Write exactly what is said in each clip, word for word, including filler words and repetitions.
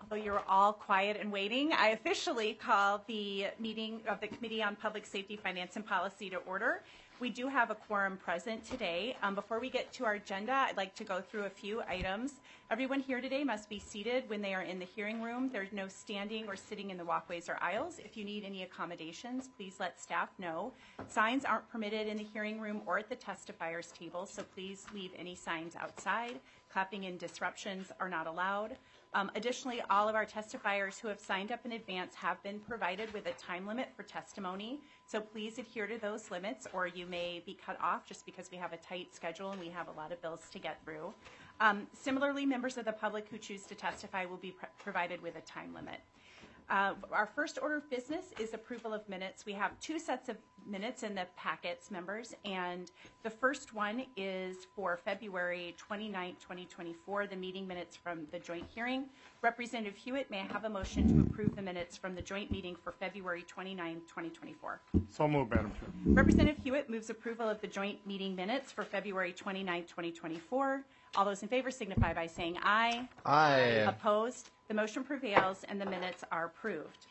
Although you're all quiet and waiting, I officially call the meeting of the Committee on Public Safety, Finance, and Policy to order. We do have a quorum present today. Um, before we get to our agenda, I'd like to go through a few items. Everyone here today must be seated when they are in the hearing room. There's no standing or sitting in the walkways or aisles. If you need any accommodations, please let staff know. Signs aren't permitted in the hearing room or at the testifiers table, so please leave any signs outside. Clapping and disruptions are not allowed. Um, additionally, all of our testifiers who have signed up in advance have been provided with a time limit for testimony. So please adhere to those limits, or you may be cut off just because we have a tight schedule and we have a lot of bills to get through. Um, similarly, members of the public who choose to testify will be pr- provided with a time limit. Uh, our first order of business is approval of minutes. We have two sets of minutes in the packets, members, and the first one is for February twenty-ninth, twenty twenty-four, the meeting minutes from the joint hearing. Representative Hewitt, may I have a motion to approve the minutes from the joint meeting for February twenty-ninth, twenty twenty-four? So moved, Madam Chair. Representative Hewitt moves approval of the joint meeting minutes for February twenty-ninth, twenty twenty-four. All those in favor signify by saying aye. Aye. Opposed? The motion prevails and the minutes are approved.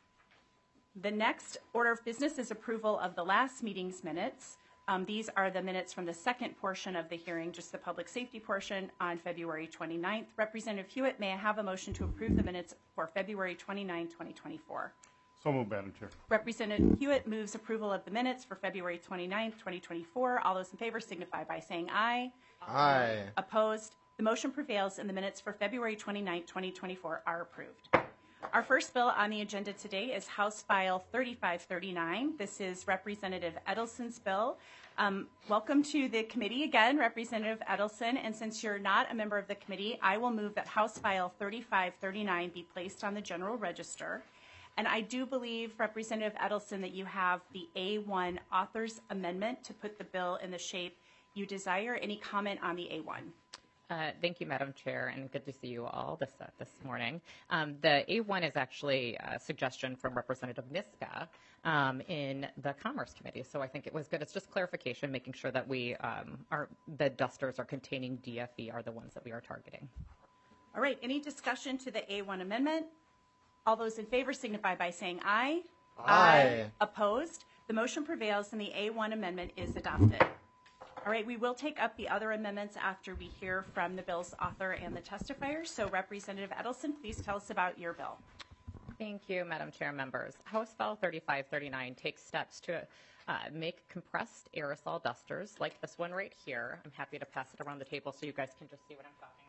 The next order of business is approval of the last meeting's minutes. Um, these are the minutes from the second portion of the hearing, just the public safety portion on February twenty-ninth. Representative Hewitt, may I have a motion to approve the minutes for February twenty-ninth, twenty twenty-four? So moved, Madam Chair. Representative Hewitt moves approval of the minutes for February twenty-ninth, twenty twenty-four. All those in favor signify by saying aye. Aye. Opposed? The motion prevails and the minutes for February twenty-ninth, twenty twenty-four are approved. Our first bill on the agenda today is House File thirty-five thirty-nine. This is Representative Edelson's bill. Um, welcome to the committee again, Representative Edelson. And since you're not a member of the committee, I will move that House File thirty-five thirty-nine be placed on the general register. And I do believe, Representative Edelson, that you have the A one author's amendment to put the bill in the shape you desire. Any comment on the A one? Uh, thank you, Madam Chair, and good to see you all this uh, this morning. Um, the A one is actually a suggestion from Representative Niska um, in the Commerce Committee, so I think it was good. It's just clarification, making sure that we um, are the dusters are containing D F E are the ones that we are targeting. All right. Any discussion to the A one amendment? All those in favor signify by saying aye. Aye. Opposed? The motion prevails and the A one amendment is adopted. All right, we will take up the other amendments after we hear from the bill's author and the testifiers. So Representative Edelson, please tell us about your bill. Thank you, Madam Chair, members. House File thirty-five thirty-nine takes steps to uh, make compressed aerosol dusters like this one right here. I'm happy to pass it around the table so you guys can just see what I'm talking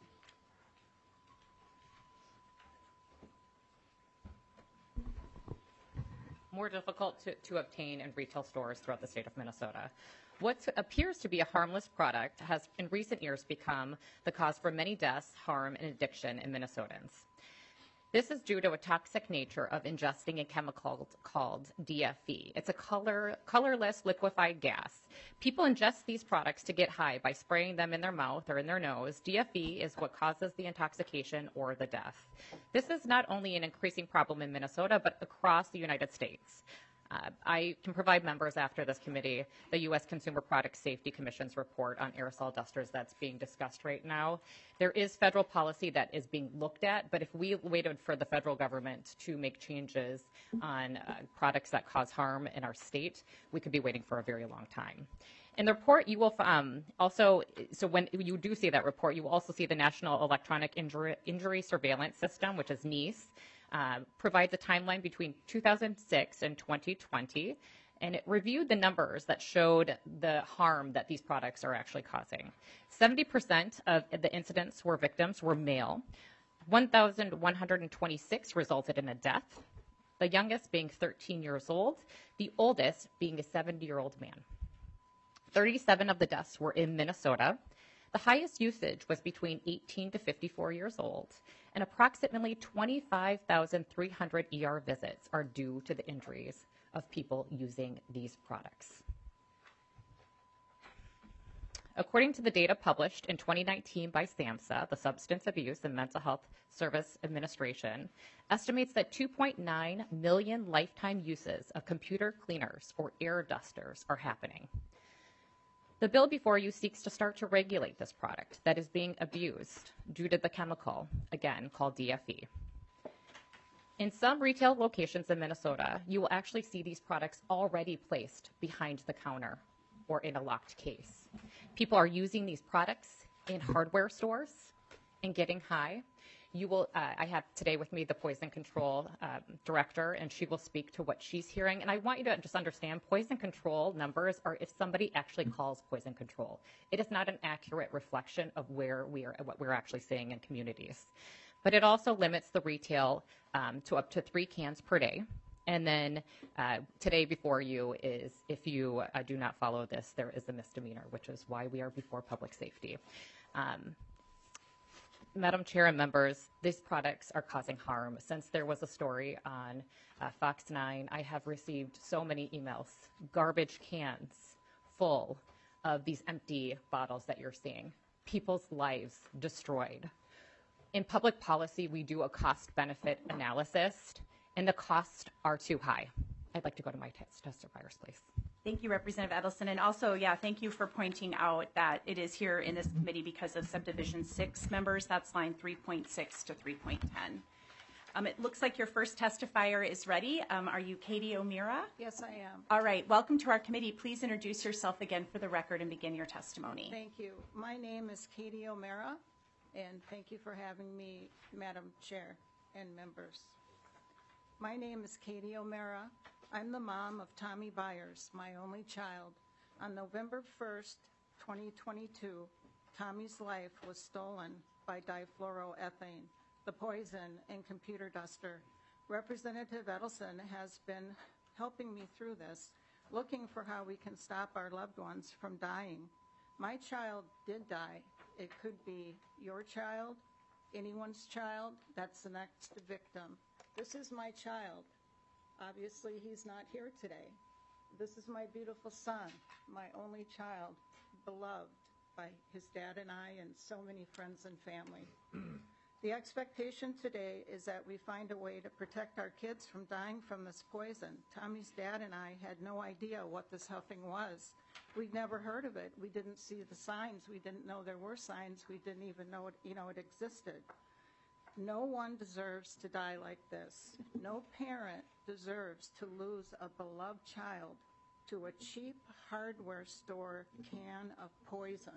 about. More difficult to, to obtain in retail stores throughout the state of Minnesota. What appears to be a harmless product has in recent years become the cause for many deaths, harm, and addiction in Minnesotans. This is due to a toxic nature of ingesting a chemical called D F E. It's a color, colorless liquefied gas. People ingest these products to get high by spraying them in their mouth or in their nose. D F E is what causes the intoxication or the death. This is not only an increasing problem in Minnesota, but across the United States. Uh, I can provide members after this committee the U S Consumer Product Safety Commission's report on aerosol dusters that's being discussed right now. There is federal policy that is being looked at, but if we waited for the federal government to make changes on uh, products that cause harm in our state, we could be waiting for a very long time. In the report, you will um, also, so when you do see that report, you will also see the National Electronic Injury, Injury Surveillance System, which is NEIS. Uh, provides a timeline between two thousand six and twenty twenty, and it reviewed the numbers that showed the harm that these products are actually causing. seventy percent of the incidents where victims were male. one thousand one hundred twenty-six resulted in a death, the youngest being thirteen years old, the oldest being a seventy-year-old man. thirty-seven of the deaths were in Minnesota. The highest usage was between eighteen to fifty-four years old, and approximately twenty-five thousand three hundred E R visits are due to the injuries of people using these products. According to the data published in twenty nineteen by SAMHSA, the Substance Abuse and Mental Health Service Administration estimates that two point nine million lifetime uses of computer cleaners or air dusters are happening. The bill before you seeks to start to regulate this product that is being abused due to the chemical, again, called D F E. In some retail locations in Minnesota, you will actually see these products already placed behind the counter or in a locked case. People are using these products in hardware stores and getting high. You will, uh, I have today with me the poison control um, director, and she will speak to what she's hearing. And I want you to just understand, poison control numbers are if somebody actually calls poison control. It is not an accurate reflection of where we are, what we're actually seeing in communities. But it also limits the retail um, to up to three cans per day. And then uh, today before you is, if you uh, do not follow this, there is a misdemeanor, which is why we are before public safety. Um, Madam Chair and members, these products are causing harm. Since there was a story on uh, Fox nine, I have received so many emails, garbage cans full of these empty bottles that you're seeing. People's lives destroyed. In public policy, we do a cost-benefit analysis, and the costs are too high. I'd like to go to my test testifiers, please. Thank you, Representative Edelson. And also, yeah, thank you for pointing out that it is here in this committee because of subdivision six members. That's line three point six to three point ten. Um, it looks like your first testifier is ready. Um, are you Katie O'Meara? Yes, I am. All right. Welcome to our committee. Please introduce yourself again for the record and begin your testimony. Thank you. My name is Katie O'Meara, and thank you for having me, Madam Chair and members. My name is Katie O'Meara. I'm the mom of Tommy Byers, my only child. On November first, twenty twenty-two, Tommy's life was stolen by difluoroethane, the poison in computer duster. Representative Edelson has been helping me through this, looking for how we can stop our loved ones from dying. My child did die. It could be your child, anyone's child. That's the next victim. This is my child. Obviously, he's not here today. This is my beautiful son, my only child, beloved by his dad and I and so many friends and family. The expectation today is that we find a way to protect our kids from dying from this poison. Tommy's dad and I had no idea what this huffing was. We'd never heard of it. We didn't see the signs. We didn't know there were signs. We didn't even know it, you know, it existed. No one deserves to die like this. No parent deserves to lose a beloved child to a cheap hardware store can of poison.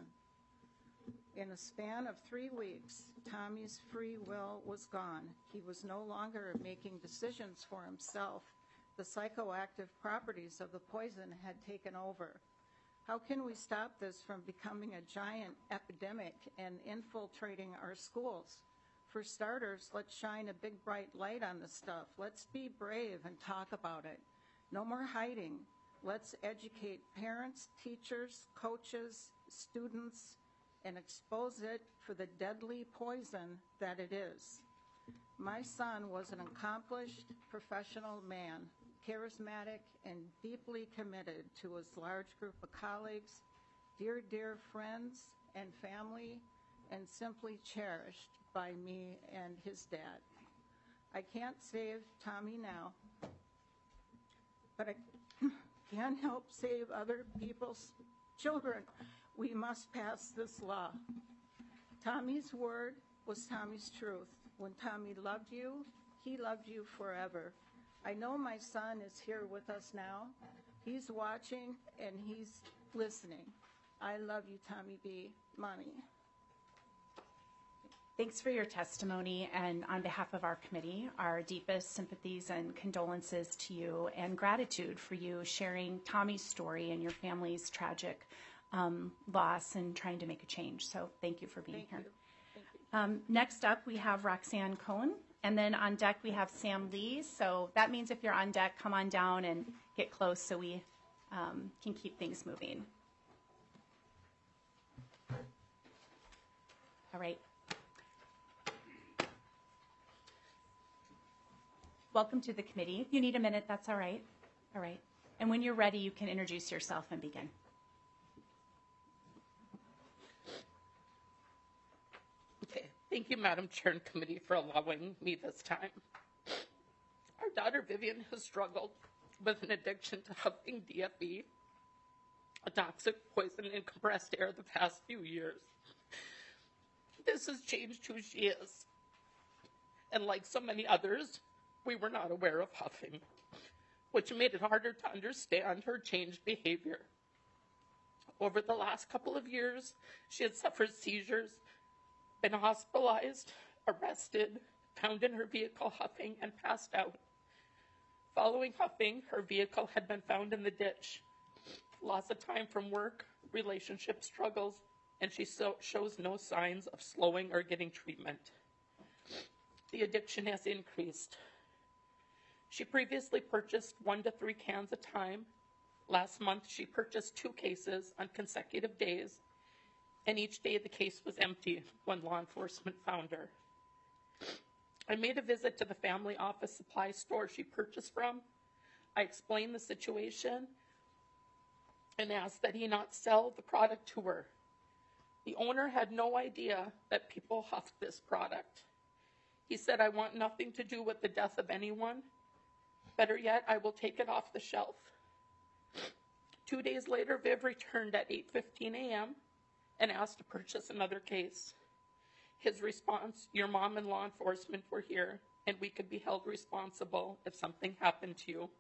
In a span of three weeks, Tommy's free will was gone. He was no longer making decisions for himself. The psychoactive properties of the poison had taken over. How can we stop this from becoming a giant epidemic and infiltrating our schools? For starters, let's shine a big bright light on this stuff. Let's be brave and talk about it. No more hiding. Let's educate parents, teachers, coaches, students, and expose it for the deadly poison that it is. My son was an accomplished professional man, charismatic and deeply committed to his large group of colleagues, dear, dear friends and family, and simply cherished by me and his dad. I can't save Tommy now, but I can help save other people's children. We must pass this law. Tommy's word was Tommy's truth. When Tommy loved you, he loved you forever. I know my son is here with us now. He's watching and he's listening. I love you, Tommy B. Mommy. Thanks for your testimony, and on behalf of our committee, our deepest sympathies and condolences to you and gratitude for you sharing Tommy's story and your family's tragic um, loss and trying to make a change. So thank you for being Thank here. you. Thank you. Um, next up, we have Roxanne Cohen, and then on deck we have Sam Lee. So that means if you're on deck, come on down and get close so we um, can keep things moving. All right. Welcome to the committee. If you need a minute, that's all right. All right. And when you're ready, you can introduce yourself and begin. Okay. Thank you, Madam Chair and Committee, for allowing me this time. Our daughter Vivian has struggled with an addiction to huffing D F E a toxic poison in compressed air the past few years. This has changed who she is. And like so many others, we were not aware of huffing, which made it harder to understand her changed behavior. Over the last couple of years, she had suffered seizures, been hospitalized, arrested, found in her vehicle huffing, and passed out. Following huffing, her vehicle had been found in the ditch. Loss of time from work, relationship struggles, and she so shows no signs of slowing or getting treatment. The addiction has increased. She previously purchased one to three cans a time. Last month, she purchased two cases on consecutive days, and each day the case was empty when law enforcement found her. I made a visit to the family office supply store she purchased from. I explained the situation and asked that he not sell the product to her. The owner had no idea that people huffed this product. He said, "I want nothing to do with the death of anyone. Better yet, I will take it off the shelf." Two days later, Viv returned at eight fifteen a.m. and asked to purchase another case. His response, "Your mom and law enforcement were here, and we could be held responsible if something happened to you."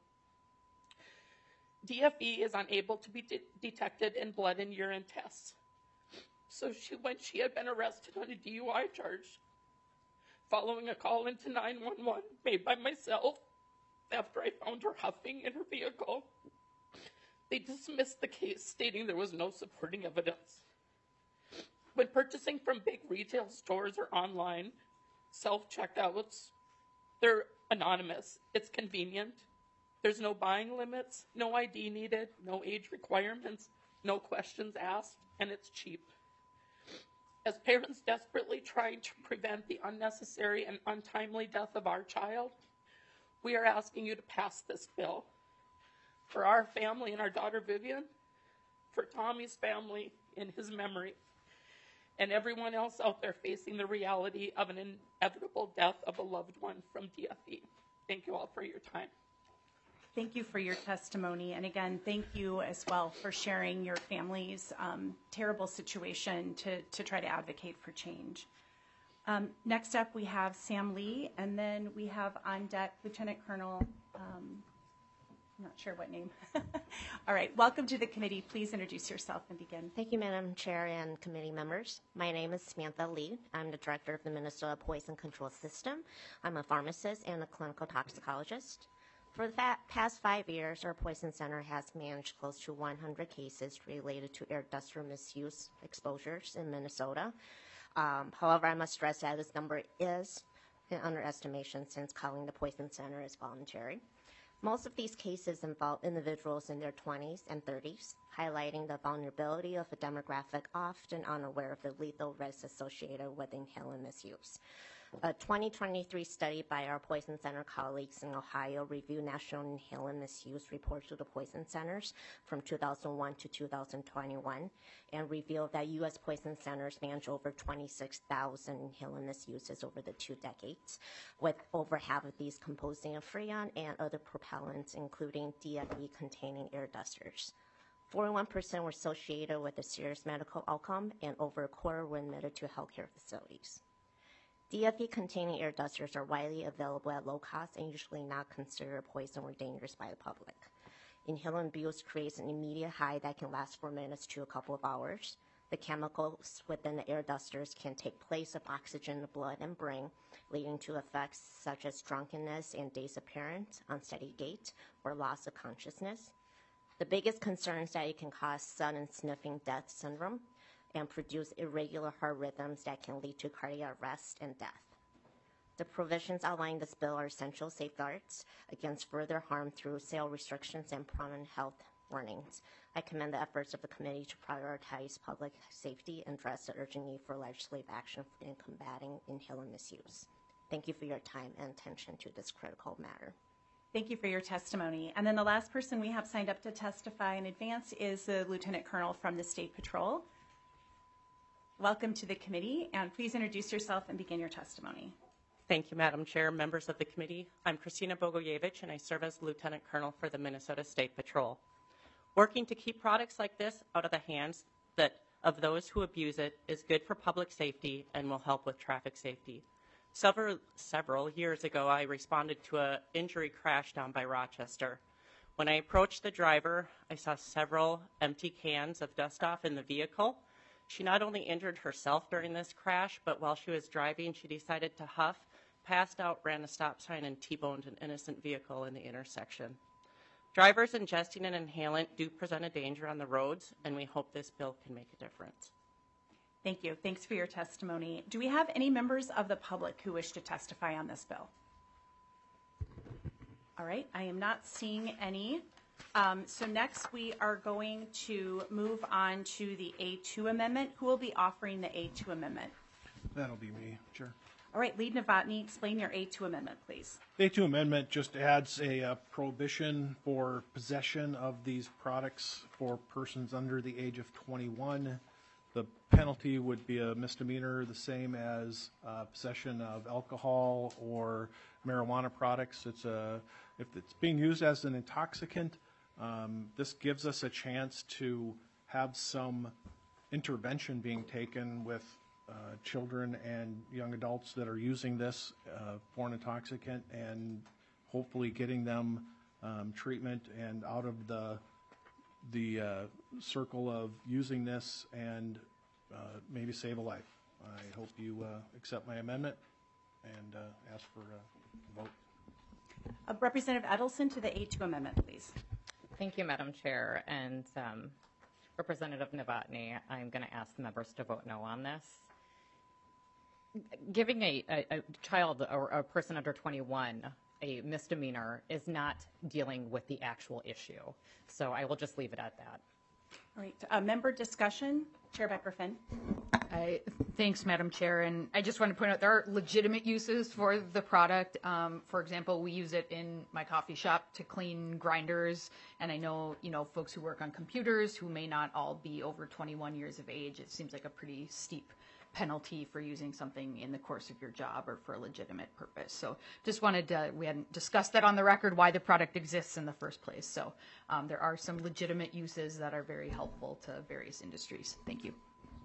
D F E is unable to be de- detected in blood and urine tests. So she, when she had been arrested on a D U I charge, following a call into nine one one made by myself after I found her huffing in her vehicle, they dismissed the case, stating there was no supporting evidence. When purchasing from big retail stores or online, self-checkouts, they're anonymous. It's convenient. There's no buying limits, no I D needed, no age requirements, no questions asked, and it's cheap. As parents desperately trying to prevent the unnecessary and untimely death of our child, we are asking you to pass this bill. For our family and our daughter Vivian, for Tommy's family in his memory, and everyone else out there facing the reality of an inevitable death of a loved one from D F E. Thank you all for your time. Thank you for your testimony. And again, thank you as well for sharing your family's um, terrible situation to, to try to advocate for change. Um, next up, we have Sam Lee, and then we have on deck Lieutenant Colonel, um, I'm not sure what name. All right, welcome to the committee. Please introduce yourself and begin. Thank you, Madam Chair and committee members. My name is Samantha Lee. I'm the director of the Minnesota Poison Control System. I'm a pharmacist and a clinical toxicologist. For the past five years, our Poison Center has managed close to one hundred cases related to air duster misuse exposures in Minnesota. Um, however, I must stress that this number is an underestimation since calling the Poison Center is voluntary. Most of these cases involve individuals in their twenties and thirties, highlighting the vulnerability of a demographic often unaware of the lethal risks associated with inhalant misuse. A twenty twenty-three study by our Poison Center colleagues in Ohio reviewed national inhalant misuse reports to the Poison Centers from two thousand one to two thousand twenty-one and revealed that U S Poison Centers managed over twenty-six thousand inhalant misuses over the two decades, with over half of these composing of freon and other propellants, including D F E-containing air dusters. forty-one percent were associated with a serious medical outcome, and over a quarter were admitted to healthcare facilities. D F E-containing air dusters are widely available at low cost and usually not considered poison or dangerous by the public. Inhalant abuse creates an immediate high that can last for minutes to a couple of hours. The chemicals within the air dusters can take place of oxygen in the blood and brain, leading to effects such as drunkenness and disappearance, unsteady gait, or loss of consciousness. The biggest concern is that it can cause sudden sniffing death syndrome and produce irregular heart rhythms that can lead to cardiac arrest and death. The provisions outlined in this bill are essential safeguards against further harm through sale restrictions and prominent health warnings. I commend the efforts of the committee to prioritize public safety and address the urgent need for legislative action in combating inhalant misuse. Thank you for your time and attention to this critical matter. Thank you for your testimony. And then the last person we have signed up to testify in advance is the Lieutenant Colonel from the State Patrol. Welcome to the committee, and please introduce yourself and begin your testimony. Thank you, Madam Chair, members of the committee. I'm Christina Bogoyevich, and I serve as Lieutenant Colonel for the Minnesota State Patrol. Working to keep products like this out of the hands that of those who abuse it is good for public safety and will help with traffic safety. Several, several years ago, I responded to an injury crash down by Rochester. When I approached the driver, I saw several empty cans of dust-off in the vehicle. She not only injured herself during this crash, but while she was driving, she decided to huff, passed out, ran a stop sign, and T-boned an innocent vehicle in the intersection. Drivers ingesting an inhalant do present a danger on the roads, and we hope this bill can make a difference. Thank you. Thanks for your testimony. Do we have any members of the public who wish to testify on this bill? All right, I am not seeing any. Um, so next we are going to move on to the A two amendment. Who will be offering the A two amendment? That'll be me, Chair. All right, Lead Novotny, explain your A two amendment, please. The A two amendment just adds a uh, prohibition for possession of these products for persons under the age of twenty-one. The penalty would be a misdemeanor, the same as uh, possession of alcohol or marijuana products. It's a, if it's being used as an intoxicant, um, this gives us a chance to have some intervention being taken with uh, children and young adults that are using this uh, for an intoxicant, and hopefully getting them um, treatment and out of the the uh, circle of using this and uh, maybe save a life. I hope you uh, accept my amendment and uh, ask for a vote. Uh, Representative Edelson to the A two amendment, please. Thank you, Madam Chair. And um, Representative Novotny, I'm going to ask the members to vote no on this. Giving a, a, a child or a person under twenty-one a misdemeanor is not dealing with the actual issue. So I will just leave it at that. All right, uh, member discussion. Chair Becker-Finn. I, thanks, Madam Chair. And I just want to point out there are legitimate uses for the product. Um, for example, we use it in my coffee shop to clean grinders. And I know, you know, folks who work on computers who may not all be over twenty-one years of age. It seems like a pretty steep penalty for using something in the course of your job or for a legitimate purpose. So just wanted to, we hadn't discussed that on the record, why the product exists in the first place. So um, there are some legitimate uses that are very helpful to various industries. Thank you.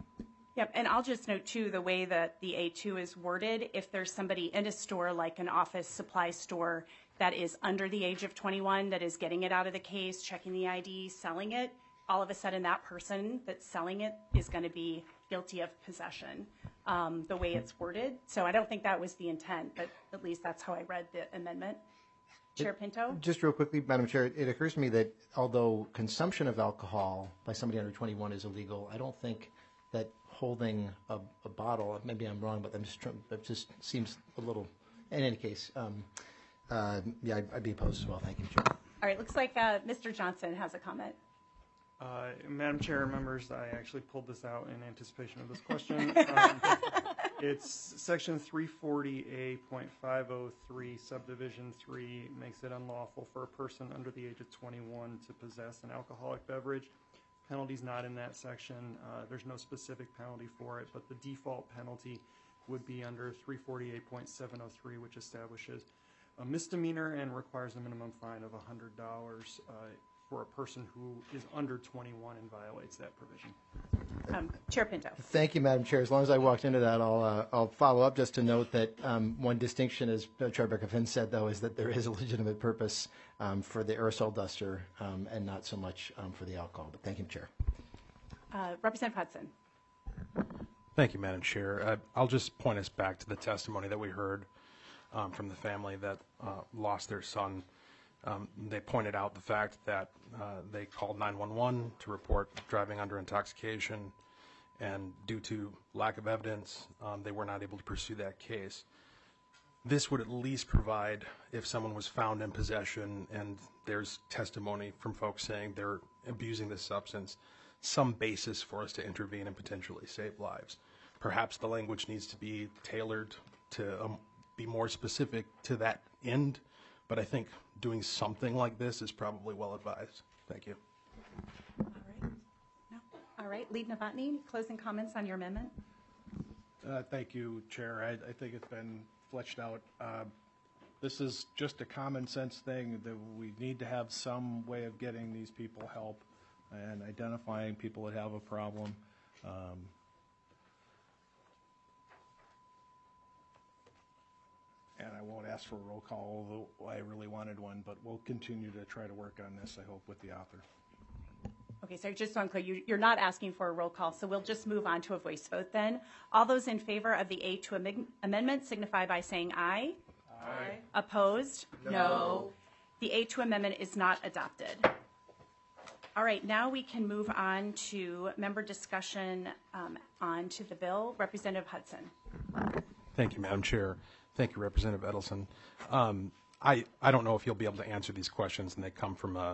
Yep, and I'll just note too, the way that the A two is worded, if there's somebody in a store like an office supply store that is under the age of twenty-one that is getting it out of the case, checking the I D, selling it, all of a sudden that person that's selling it is going to be guilty of possession, um, the way it's worded. So I don't think that was the intent, but at least that's how I read the amendment. Chair Pinto? Just real quickly, Madam Chair, it occurs to me that although consumption of alcohol by somebody under twenty-one is illegal, I don't think that holding a, a bottle, maybe I'm wrong, but I'm just trying, it just seems a little, in any case, um, uh, yeah, I'd, I'd be opposed as well. Thank you, Chair. All right, looks like uh, Mister Johnson has a comment. Uh, Madam Chair, members, I actually pulled this out in anticipation of this question. um, it's section three forty A point five oh three, subdivision three, makes it unlawful for a person under the age of twenty-one to possess an alcoholic beverage. Penalty's not in that section. Uh, there's no specific penalty for it, but the default penalty would be under three forty-eight point seven oh three, which establishes a misdemeanor and requires a minimum fine of one hundred dollars uh, for a person who is under twenty-one and violates that provision. Um, Chair Pinto. Thank you, Madam Chair. As long as I walked into that, I'll uh, I'll follow up just to note that um, one distinction, as Chair Becker-Finn said, though, is that there is a legitimate purpose um, for the aerosol duster um, and not so much um, for the alcohol. But thank you, Chair. Uh, Representative Hudson. Thank you, Madam Chair. Uh, I'll just point us back to the testimony that we heard um, from the family that uh, lost their son. Um, they pointed out the fact that uh, they called nine one one to report driving under intoxication, and due to lack of evidence, um, they were not able to pursue that case. This would at least provide, if someone was found in possession and there's testimony from folks saying they're abusing this substance, some basis for us to intervene and potentially save lives. Perhaps the language needs to be tailored to um, be more specific to that end, but I think doing something like this is probably well advised. Thank you. All right. No. All right. Lead Novotny, closing comments on your amendment? Uh, thank you, Chair. I, I think it's been fleshed out. Uh, this is just a common sense thing that we need to have some way of getting these people help. and identifying people that have a problem. Um, And I won't ask for a roll call, although I really wanted one, but we'll continue to try to work on this, I hope, with the author. Okay, so just so I'm clear, you, you're not asking for a roll call, so we'll just move on to a voice vote then. All those in favor of the A two amig- amendment signify by saying aye. Aye. Opposed? No. no. The A two amendment is not adopted. All right, now we can move on to member discussion um, on to the bill. Representative Hudson. Thank you, Madam Chair. Thank you, Representative Edelson. Um, I, I don't know if you'll be able to answer these questions, and they come from a,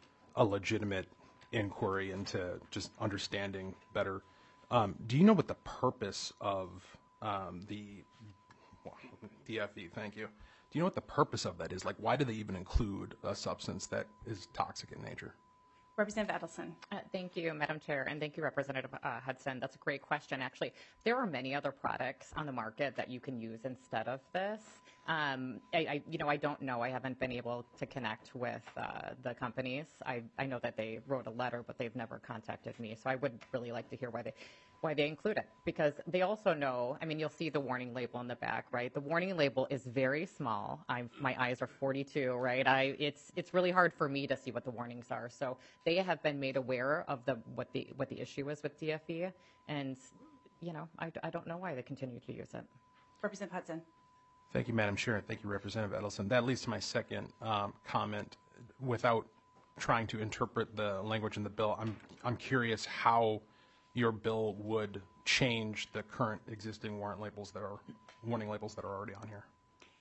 a legitimate inquiry into just understanding better. Um, do you know what the purpose of um, the well, D F E, thank you. Do you know what the purpose of that is? Like, why do they even include a substance that is toxic in nature? Representative Edelson. Uh, thank you, Madam Chair, and thank you, Representative uh, Hudson. That's a great question. Actually, there are many other products on the market that you can use instead of this. Um, I, I, you know, I don't know. I haven't been able to connect with uh, the companies. I, I know that they wrote a letter, but they've never contacted me. So I would really like to hear why they, why they include it, because they also know. I mean, you'll see the warning label in the back, right? The warning label is very small. I'm, my eyes are forty-two, right? I, it's, it's really hard for me to see what the warnings are. So they have been made aware of the what the what the issue is with D F E, and you know, I, I don't know why they continue to use it. Representative Hudson. Thank you, Madam Chair. Thank you, Representative Edelson. That leads to my second um, comment. Without trying to interpret the language in the bill, I'm I'm curious how your bill would change the current existing warrant labels that are warning labels that are already on here.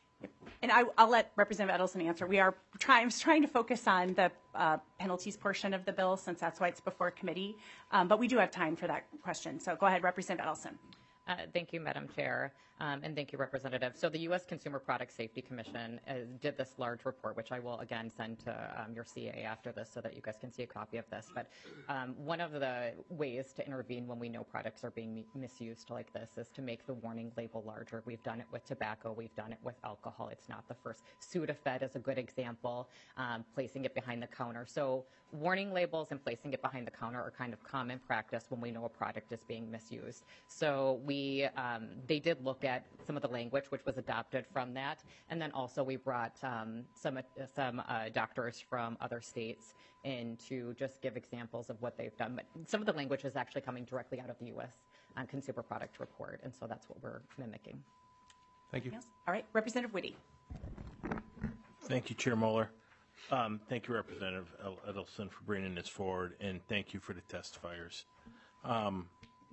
And I, I'll let Representative Edelson answer. We are trying, trying to focus on the uh, penalties portion of the bill, since that's why it's before committee. Um, but we do have time for that question. So go ahead, Representative Edelson. Uh, thank you, Madam Chair, um, and thank you, Representative. So the U S Consumer Product Safety Commission uh, did this large report, which I will again send to um, your C A after this so that you guys can see a copy of this. But um, one of the ways to intervene when we know products are being misused like this is to make the warning label larger. We've done it with tobacco. We've done it with alcohol. It's not the first. Sudafed is a good example, um, placing it behind the counter. So warning labels and placing it behind the counter are kind of common practice when we know a product is being misused. So we We, um, they did look at some of the language which was adopted from that, and then also we brought um, some uh, some uh, doctors from other states in to just give examples of what they've done. But some of the language is actually coming directly out of the U S uh, Consumer Product Report, and so that's what we're mimicking. Thank you. Yes. All right, Representative Whitty. Thank you, Chair Moeller. Um, thank you, Representative Edelson, for bringing this forward, and thank you for the testifiers. Um,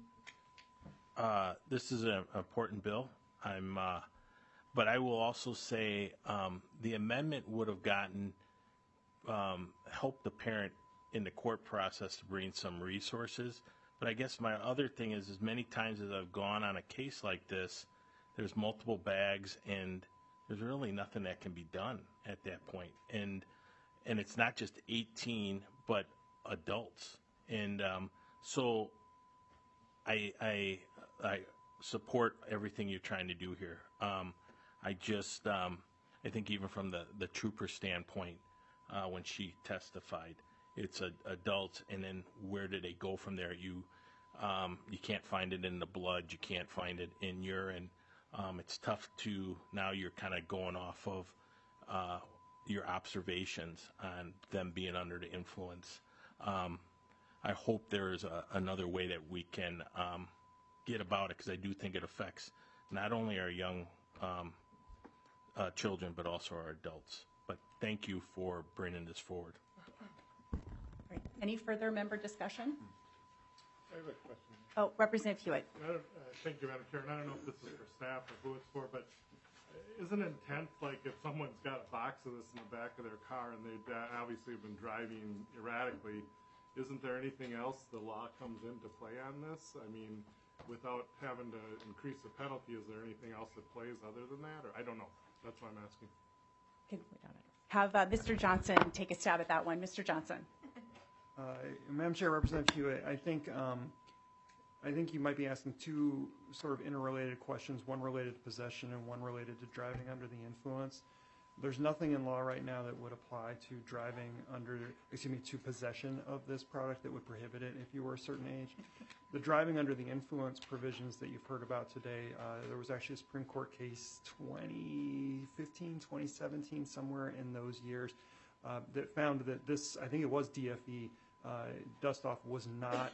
Uh, this is an important bill. I'm, uh, but I will also say um, the amendment would have gotten um, helped the parent in the court process to bring some resources. But I guess my other thing is, as many times as I've gone on a case like this, there's multiple bags, and there's really nothing that can be done at that point. And and it's not just eighteen, but adults. And um, so I. I I support everything you're trying to do here. Um, I just, um, I think even from the, the trooper standpoint, uh, when she testified, it's a, adults, and then where do they go from there? You, um, you can't find it in the blood, you can't find it in urine. Um, it's tough to, now you're kind of going off of uh, your observations on them being under the influence. Um, I hope there is a, another way that we can um, get about it, because I do think it affects not only our young um, uh, children, but also our adults. But thank you for bringing this forward. Right. Any further member discussion? I have a question. Oh, Representative Hewitt. I don't, uh, thank you, Madam Chair. And I don't know if this is for staff or who it's for, but isn't it intense, like if someone's got a box of this in the back of their car and they obviously have been driving erratically, isn't there anything else the law comes into play on this? I mean, without having to increase the penalty, is there anything else that plays other than that? Or I don't know. That's why I'm asking. Can we have uh, Mister Johnson take a stab at that one? Mister Johnson. Uh, Madam Chair, Representative Hewitt, I think um, I think you might be asking two sort of interrelated questions, one related to possession and one related to driving under the influence. There's nothing in law right now that would apply to driving under, excuse me, to possession of this product that would prohibit it if you were a certain age. The driving under the influence provisions that you've heard about today, uh, there was actually a Supreme Court case twenty fifteen, twenty seventeen, somewhere in those years, uh, that found that this, I think it was D F E, uh, dust-off was not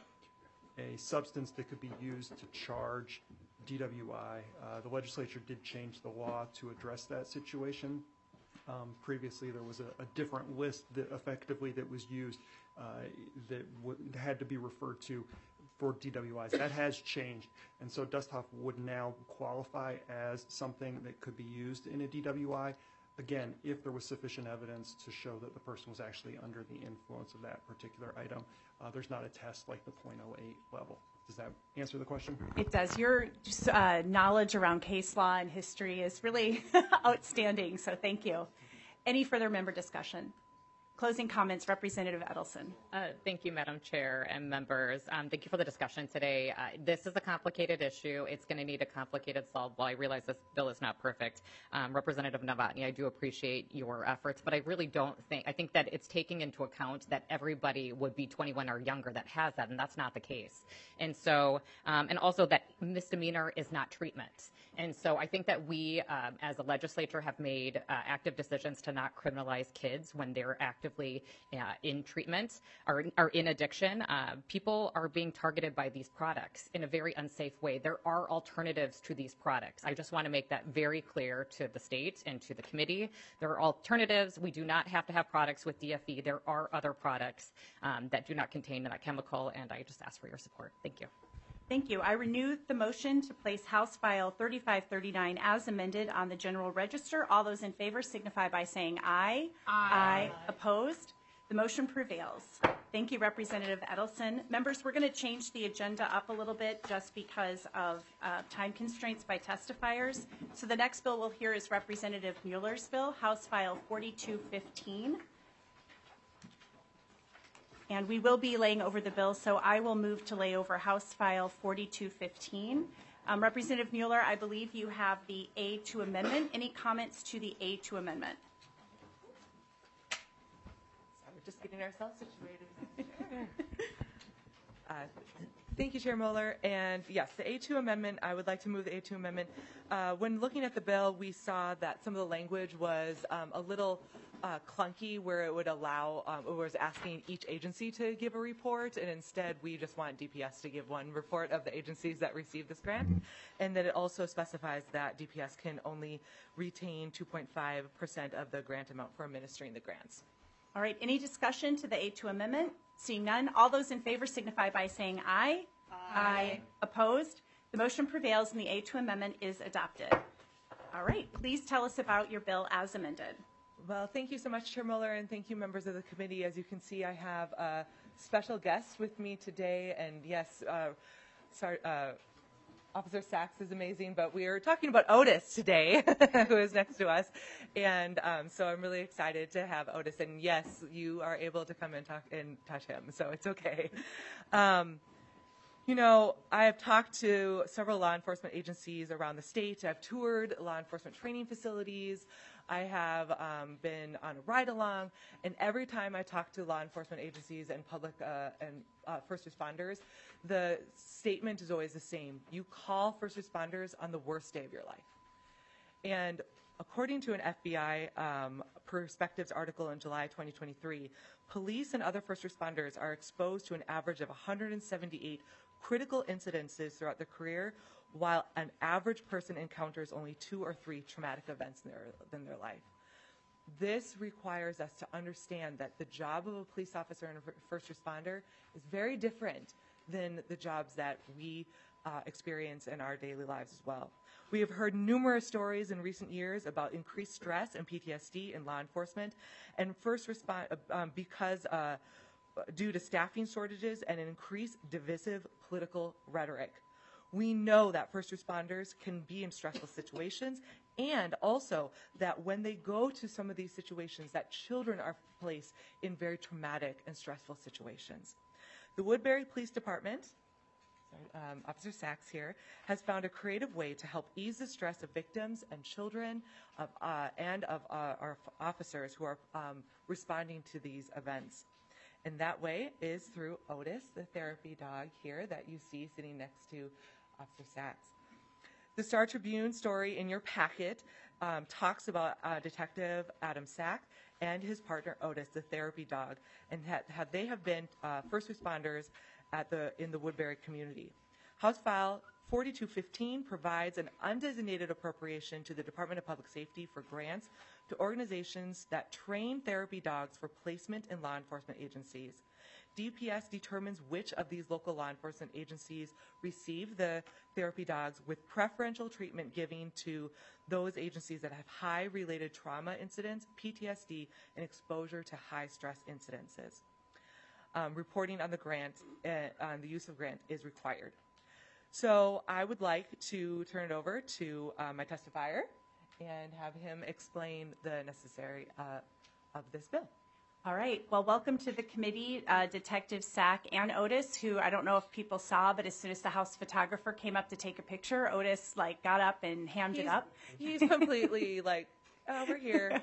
a substance that could be used to charge D W I. Uh, the legislature did change the law to address that situation. Um, previously, there was a, a different list that effectively that was used uh, that w- had to be referred to for D W Is. That has changed, and so dust-off would now qualify as something that could be used in a D W I. Again, if there was sufficient evidence to show that the person was actually under the influence of that particular item. Uh, there's not a test like the point oh eight level. Does that answer the question? It does. Your uh, knowledge around case law and history is really outstanding, so thank you. Any further member discussion? Closing comments, Representative Edelson. Uh, thank you, Madam Chair and members. Um, thank you for the discussion today. Uh, this is a complicated issue. It's going to need a complicated solve. While I realize this bill is not perfect, um, Representative Novotny, I do appreciate your efforts, but I really don't think, I think that it's taking into account that everybody would be twenty-one or younger that has that, and that's not the case. And so, um, and also that misdemeanor is not treatment. And so I think that we, um, as a legislature, have made uh, active decisions to not criminalize kids when they're actively uh, in treatment or, or in addiction. Uh, people are being targeted by these products in a very unsafe way. There are alternatives to these products. I just want to make that very clear to the state and to the committee. There are alternatives. We do not have to have products with D F E. There are other products um, that do not contain that chemical, and I just ask for your support. Thank you. Thank you. I renew the motion to place House File thirty-five thirty-nine as amended on the General Register. All those in favor signify by saying aye. Aye. Aye. Opposed? The motion prevails. Thank you, Representative Edelson. Members, we're going to change the agenda up a little bit just because of uh, time constraints by testifiers. So the next bill we'll hear is Representative Mueller's bill, House File forty-two fifteen. And we will be laying over the bill, so I will move to lay over House File forty-two fifteen. Um, Representative Mueller, I believe you have the A two amendment. Any comments to the A two amendment? So we're just getting ourselves situated. uh, thank you, Chair Mueller. And yes, the A two amendment, I would like to move the A two amendment. Uh, when looking at the bill, we saw that some of the language was um, a little Uh, clunky, where it would allow, um, it was asking each agency to give a report, and instead we just want D P S to give one report of the agencies that received this grant, and that it also specifies that D P S can only retain two point five percent of the grant amount for administering the grants. All right, any discussion to the A two amendment? Seeing none, all those in favor signify by saying aye. Aye. Aye. Opposed? The motion prevails and the A two amendment is adopted. All right, please tell us about your bill as amended. Well, thank you so much, Chair Mueller, and thank you, members of the committee. As you can see, I have a special guest with me today, and yes, uh, sorry, uh, Officer Sachs is amazing, but we are talking about Otis today, who is next to us, and um, so I'm really excited to have Otis, and yes, you are able to come and talk and touch him, so it's okay. Um, You know, I have talked to several law enforcement agencies around the state. I've toured law enforcement training facilities. I have um, been on a ride-along, and every time I talk to law enforcement agencies and public uh, and uh, first responders, the statement is always the same. You call first responders on the worst day of your life. And according to an F B I um, Perspectives article in July twenty twenty-three, police and other first responders are exposed to an average of one hundred seventy-eight critical incidences throughout their career, while an average person encounters only two or three traumatic events in their, in their life. This requires us to understand that the job of a police officer and a first responder is very different than the jobs that we uh, experience in our daily lives as well. We have heard numerous stories in recent years about increased stress and P T S D in law enforcement, and first respond um, because uh, due to staffing shortages and an increased divisive political rhetoric. We know that first responders can be in stressful situations, and also that when they go to some of these situations, that children are placed in very traumatic and stressful situations. The Woodbury Police Department, sorry, um, Officer Sachs here, has found a creative way to help ease the stress of victims and children of, uh, and of uh, our f- officers who are um, responding to these events. And that way is through Otis, the therapy dog here that you see sitting next to Officer Sachs. The Star Tribune story in your packet um, talks about uh, Detective Adam Sack and his partner Otis, the therapy dog, and ha- how they have been uh, first responders at the in the Woodbury community. House File forty-two fifteen provides an undesignated appropriation to the Department of Public Safety for grants to organizations that train therapy dogs for placement in law enforcement agencies. D P S determines which of these local law enforcement agencies receive the therapy dogs, with preferential treatment given to those agencies that have high related trauma incidents, P T S D, and exposure to high stress incidences. Um, reporting on the grant, uh, on the use of grant is required. So I would like to turn it over to uh, my testifier and have him explain the necessary uh, of this bill. All right. Well, welcome to the committee, uh, Detective Sack and Otis, who I don't know if people saw, but as soon as the house photographer came up to take a picture, Otis like got up and hammed He's, it up. He's completely like, oh, we're here.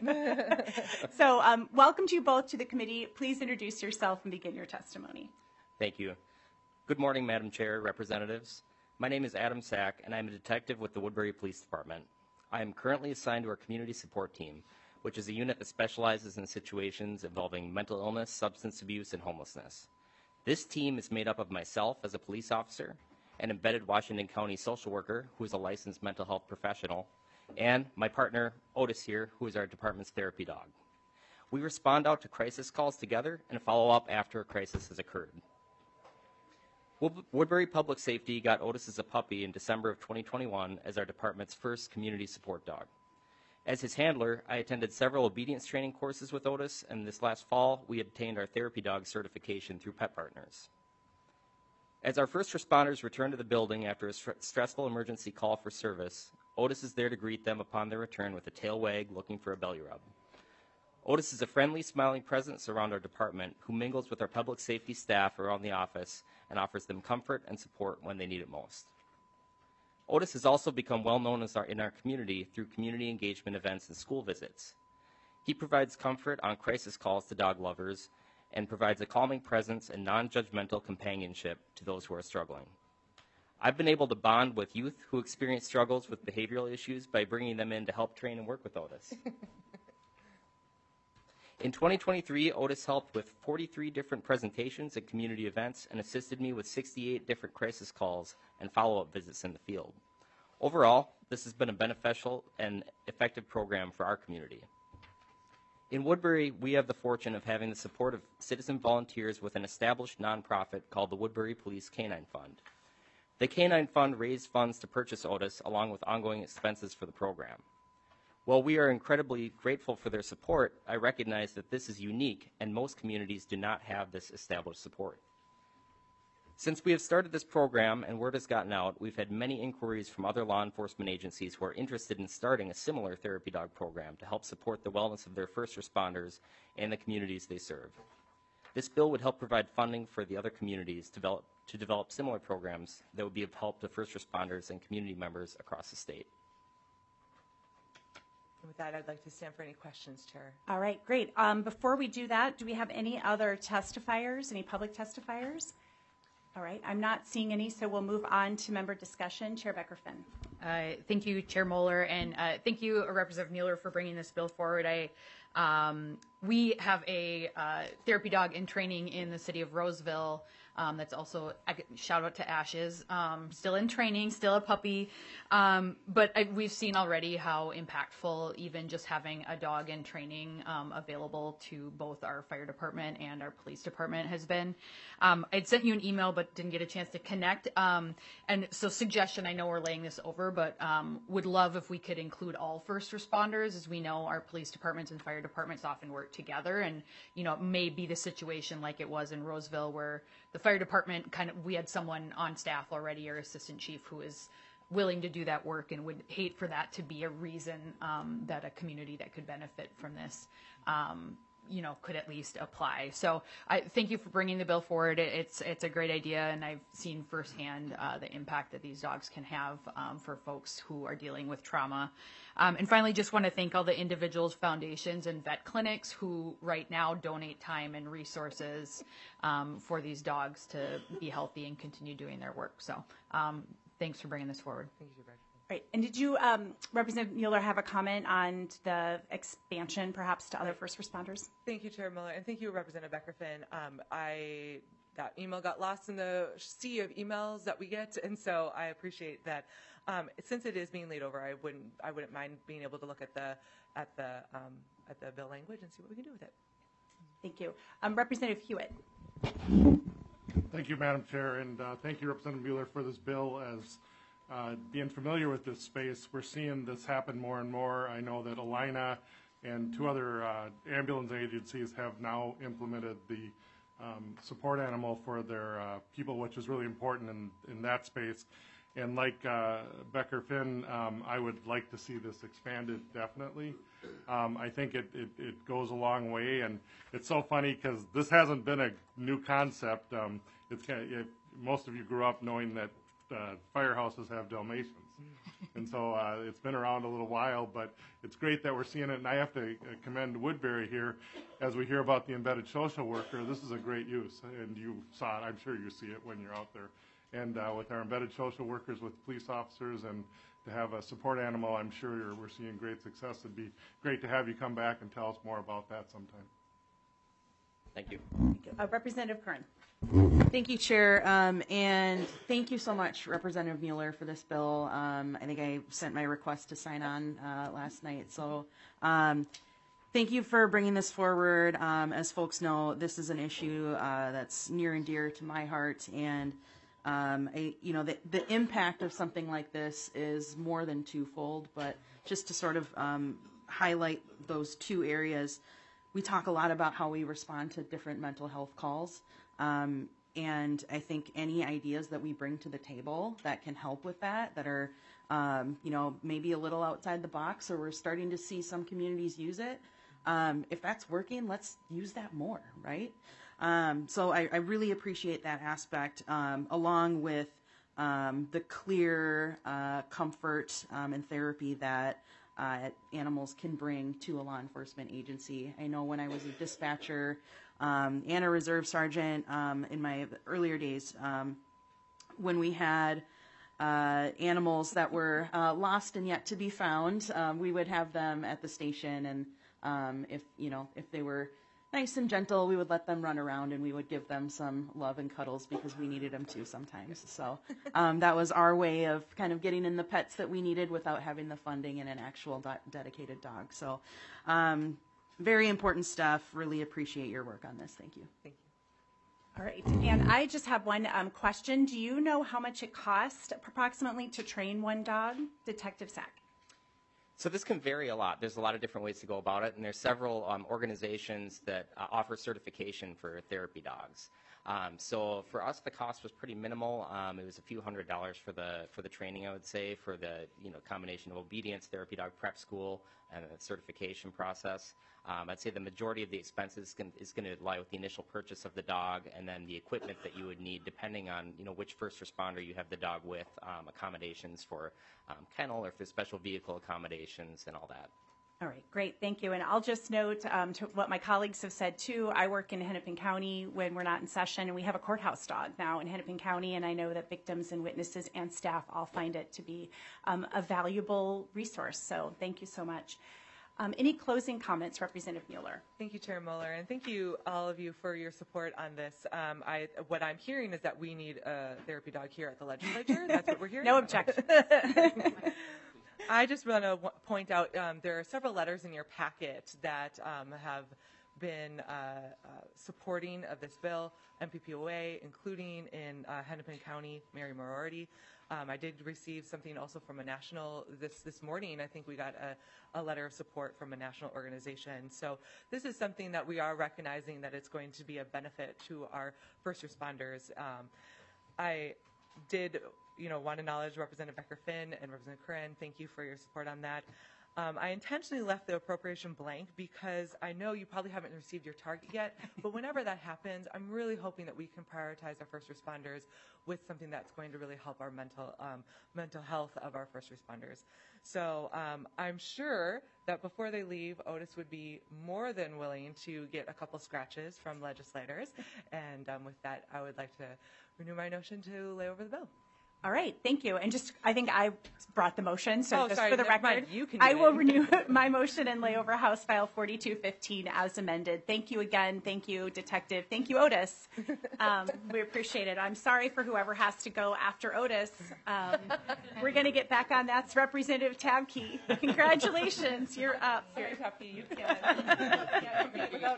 So um, welcome to you both to the committee. Please introduce yourself and begin your testimony. Thank you. Good morning, Madam Chair, representatives. My name is Adam Sack, and I'm a detective with the Woodbury Police Department. I am currently assigned to our community support team, which is a unit that specializes in situations involving mental illness, substance abuse, and homelessness. This team is made up of myself as a police officer, an embedded Washington County social worker who is a licensed mental health professional, and my partner, Otis here, who is our department's therapy dog. We respond out to crisis calls together and follow up after a crisis has occurred. Woodbury Public Safety got Otis as a puppy in December of twenty twenty-one as our department's first community support dog. As his handler, I attended several obedience training courses with Otis, and this last fall, we obtained our therapy dog certification through Pet Partners. As our first responders return to the building after a st- stressful emergency call for service, Otis is there to greet them upon their return with a tail wag looking for a belly rub. Otis is a friendly, smiling presence around our department who mingles with our public safety staff around the office and offers them comfort and support when they need it most. Otis has also become well known as our, in our community through community engagement events and school visits. He provides comfort on crisis calls to dog lovers and provides a calming presence and non-judgmental companionship to those who are struggling. I've been able to bond with youth who experience struggles with behavioral issues by bringing them in to help train and work with Otis. In twenty twenty-three, Otis helped with forty-three different presentations at community events and assisted me with sixty-eight different crisis calls and follow-up visits in the field. Overall, this has been a beneficial and effective program for our community. In Woodbury, we have the fortune of having the support of citizen volunteers with an established nonprofit called the Woodbury Police Canine Fund. The Canine Fund raised funds to purchase Otis along with ongoing expenses for the program. While we are incredibly grateful for their support, I recognize that this is unique and most communities do not have this established support. Since we have started this program and word has gotten out, we've had many inquiries from other law enforcement agencies who are interested in starting a similar therapy dog program to help support the wellness of their first responders and the communities they serve. This bill would help provide funding for the other communities to develop, to develop similar programs that would be of help to first responders and community members across the state. And with that, I'd like to stand for any questions, Chair. All right, great. Um, before we do that, do we have any other testifiers, any public testifiers? All right, I'm not seeing any, so we'll move on to member discussion. Chair Becker-Finn. Uh, thank you, Chair Moeller, and uh, thank you, Representative Mueller, for bringing this bill forward. I, um, we have a uh, therapy dog in training in the city of Roseville. Um, that's also, I could shout out to Ashes, um, still in training, still a puppy. Um, but I, we've seen already how impactful even just having a dog in training um, available to both our fire department and our police department has been. Um, I'd sent you an email but didn't get a chance to connect. Um, and so suggestion, I know we're laying this over, but um, would love if we could include all first responders. As we know, our police departments and fire departments often work together. And, you know, it may be the situation like it was in Roseville where the fire department kind of, we had someone on staff already, our assistant chief, who is willing to do that work and would hate for that to be a reason um, that a community that could benefit from this, um, you know, could at least apply. So I thank you for bringing the bill forward. It, it's it's a great idea, and I've seen firsthand uh, the impact that these dogs can have um, for folks who are dealing with trauma. Um, and finally, just want to thank all the individuals, foundations, and vet clinics who right now donate time and resources um, for these dogs to be healthy and continue doing their work. So um, thanks for bringing this forward. Thank you, Greg. Right. And did you, um, Representative Mueller, have a comment on the expansion perhaps to other first responders? Thank you, Chair Mueller, and thank you, Representative Becker-Finn. Um, I that email got lost in the sea of emails that we get, and so I appreciate that. Um, since it is being laid over, I wouldn't I wouldn't mind being able to look at the at the um, at the bill language and see what we can do with it. Thank you, um, Representative Hewitt. Thank you, Madam Chair, and uh, thank you, Representative Mueller, for this bill. As uh, being familiar with this space, we're seeing this happen more and more. I know that Alina and two other uh, ambulance agencies have now implemented the um, support animal for their uh, people, which is really important in, in that space. And like uh, Becker Finn, um, I would like to see this expanded, definitely. Um, I think it, it, it goes a long way, and it's so funny because this hasn't been a new concept. Um, it's kind of, it, most of you grew up knowing that uh, firehouses have Dalmatians. And so uh, it's been around a little while, but it's great that we're seeing it. And I have to commend Woodbury here as we hear about the embedded social worker. This is a great use, and you saw it. I'm sure you see it when you're out there. And uh, with our embedded social workers, with police officers, and to have a support animal, I'm sure you're, we're seeing great success. It'd be great to have you come back and tell us more about that sometime. Thank you. Thank you. Uh, Representative Kern. Thank you, Chair, um, and thank you so much, Representative Mueller, for this bill. Um, I think I sent my request to sign on uh, last night, so um, thank you for bringing this forward. Um, as folks know, this is an issue uh, that's near and dear to my heart, and um, I, you know, the, the impact of something like this is more than twofold. But just to sort of um, highlight those two areas, we talk a lot about how we respond to different mental health calls. Um, and I think any ideas that we bring to the table that can help with that, that are, um, you know, maybe a little outside the box, or we're starting to see some communities use it. Um, if that's working, let's use that more, right? Um, so I, I really appreciate that aspect, um, along with um, the clear uh, comfort um, and therapy that uh, animals can bring to a law enforcement agency. I know when I was a dispatcher Um, and a reserve sergeant um, in my earlier days, um, when we had uh, animals that were uh, lost and yet to be found, um, we would have them at the station, and um, if you know if they were nice and gentle, we would let them run around, and we would give them some love and cuddles because we needed them to sometimes. So um, that was our way of kind of getting in the pets that we needed without having the funding and an actual do- dedicated dog. So. Um, Very important stuff. Really appreciate your work on this. Thank you. Thank you. All right. And I just have one um, question. Do you know how much it costs approximately to train one dog? Detective Sack. So this can vary a lot. There's a lot of different ways to go about it, and there's several um, organizations that uh, offer certification for therapy dogs. Um, so for us, the cost was pretty minimal. Um, it was a few hundred dollars for the for the training, I would say, for the you know combination of obedience, therapy dog prep school, and the certification process. Um, I'd say the majority of the expenses can, is going to lie with the initial purchase of the dog, and then the equipment that you would need, depending on you know which first responder you have the dog with, um, accommodations for um, kennel or for special vehicle accommodations and all that. All right, great, thank you. And I'll just note um, to what my colleagues have said too, I work in Hennepin County when we're not in session, and we have a courthouse dog now in Hennepin County, and I know that victims and witnesses and staff all find it to be um, a valuable resource. So thank you so much. Um, any closing comments, Representative Mueller? Thank you, Chair Mueller, and thank you, all of you, for your support on this. Um, I, what I'm hearing is that we need a therapy dog here at the legislature. That's what we're hearing. No objection. I just want to w- point out um, there are several letters in your packet that um, have been uh, uh, supporting of this bill, M P P O A, including in uh, Hennepin County, Mary Moriarty. Um, I did receive something also from a national, this this morning, I think we got a, a letter of support from a national organization. So this is something that we are recognizing that it's going to be a benefit to our first responders. Um, I did, you know, want to acknowledge Representative Becker-Finn and Representative Curran. Thank you for your support on that. Um, I intentionally left the appropriation blank because I know you probably haven't received your target yet, but whenever that happens, I'm really hoping that we can prioritize our first responders with something that's going to really help our mental um, mental health of our first responders. So um, I'm sure that before they leave, Otis would be more than willing to get a couple scratches from legislators. And um, with that, I would like to renew my notion to lay over the bill. All right, thank you. And just, I think I brought the motion, so Oh, just sorry, for the never mind. record, You can do I will it. renew my motion and lay over House File forty-two fifteen as amended. Thank you again. Thank you, Detective. Thank you, Otis. Um, we appreciate it. I'm sorry for whoever has to go after Otis. Um, we're going to get back on that. It's Representative Tabke. Congratulations, you're up. Sorry, Tabke, you can't, you can't compete with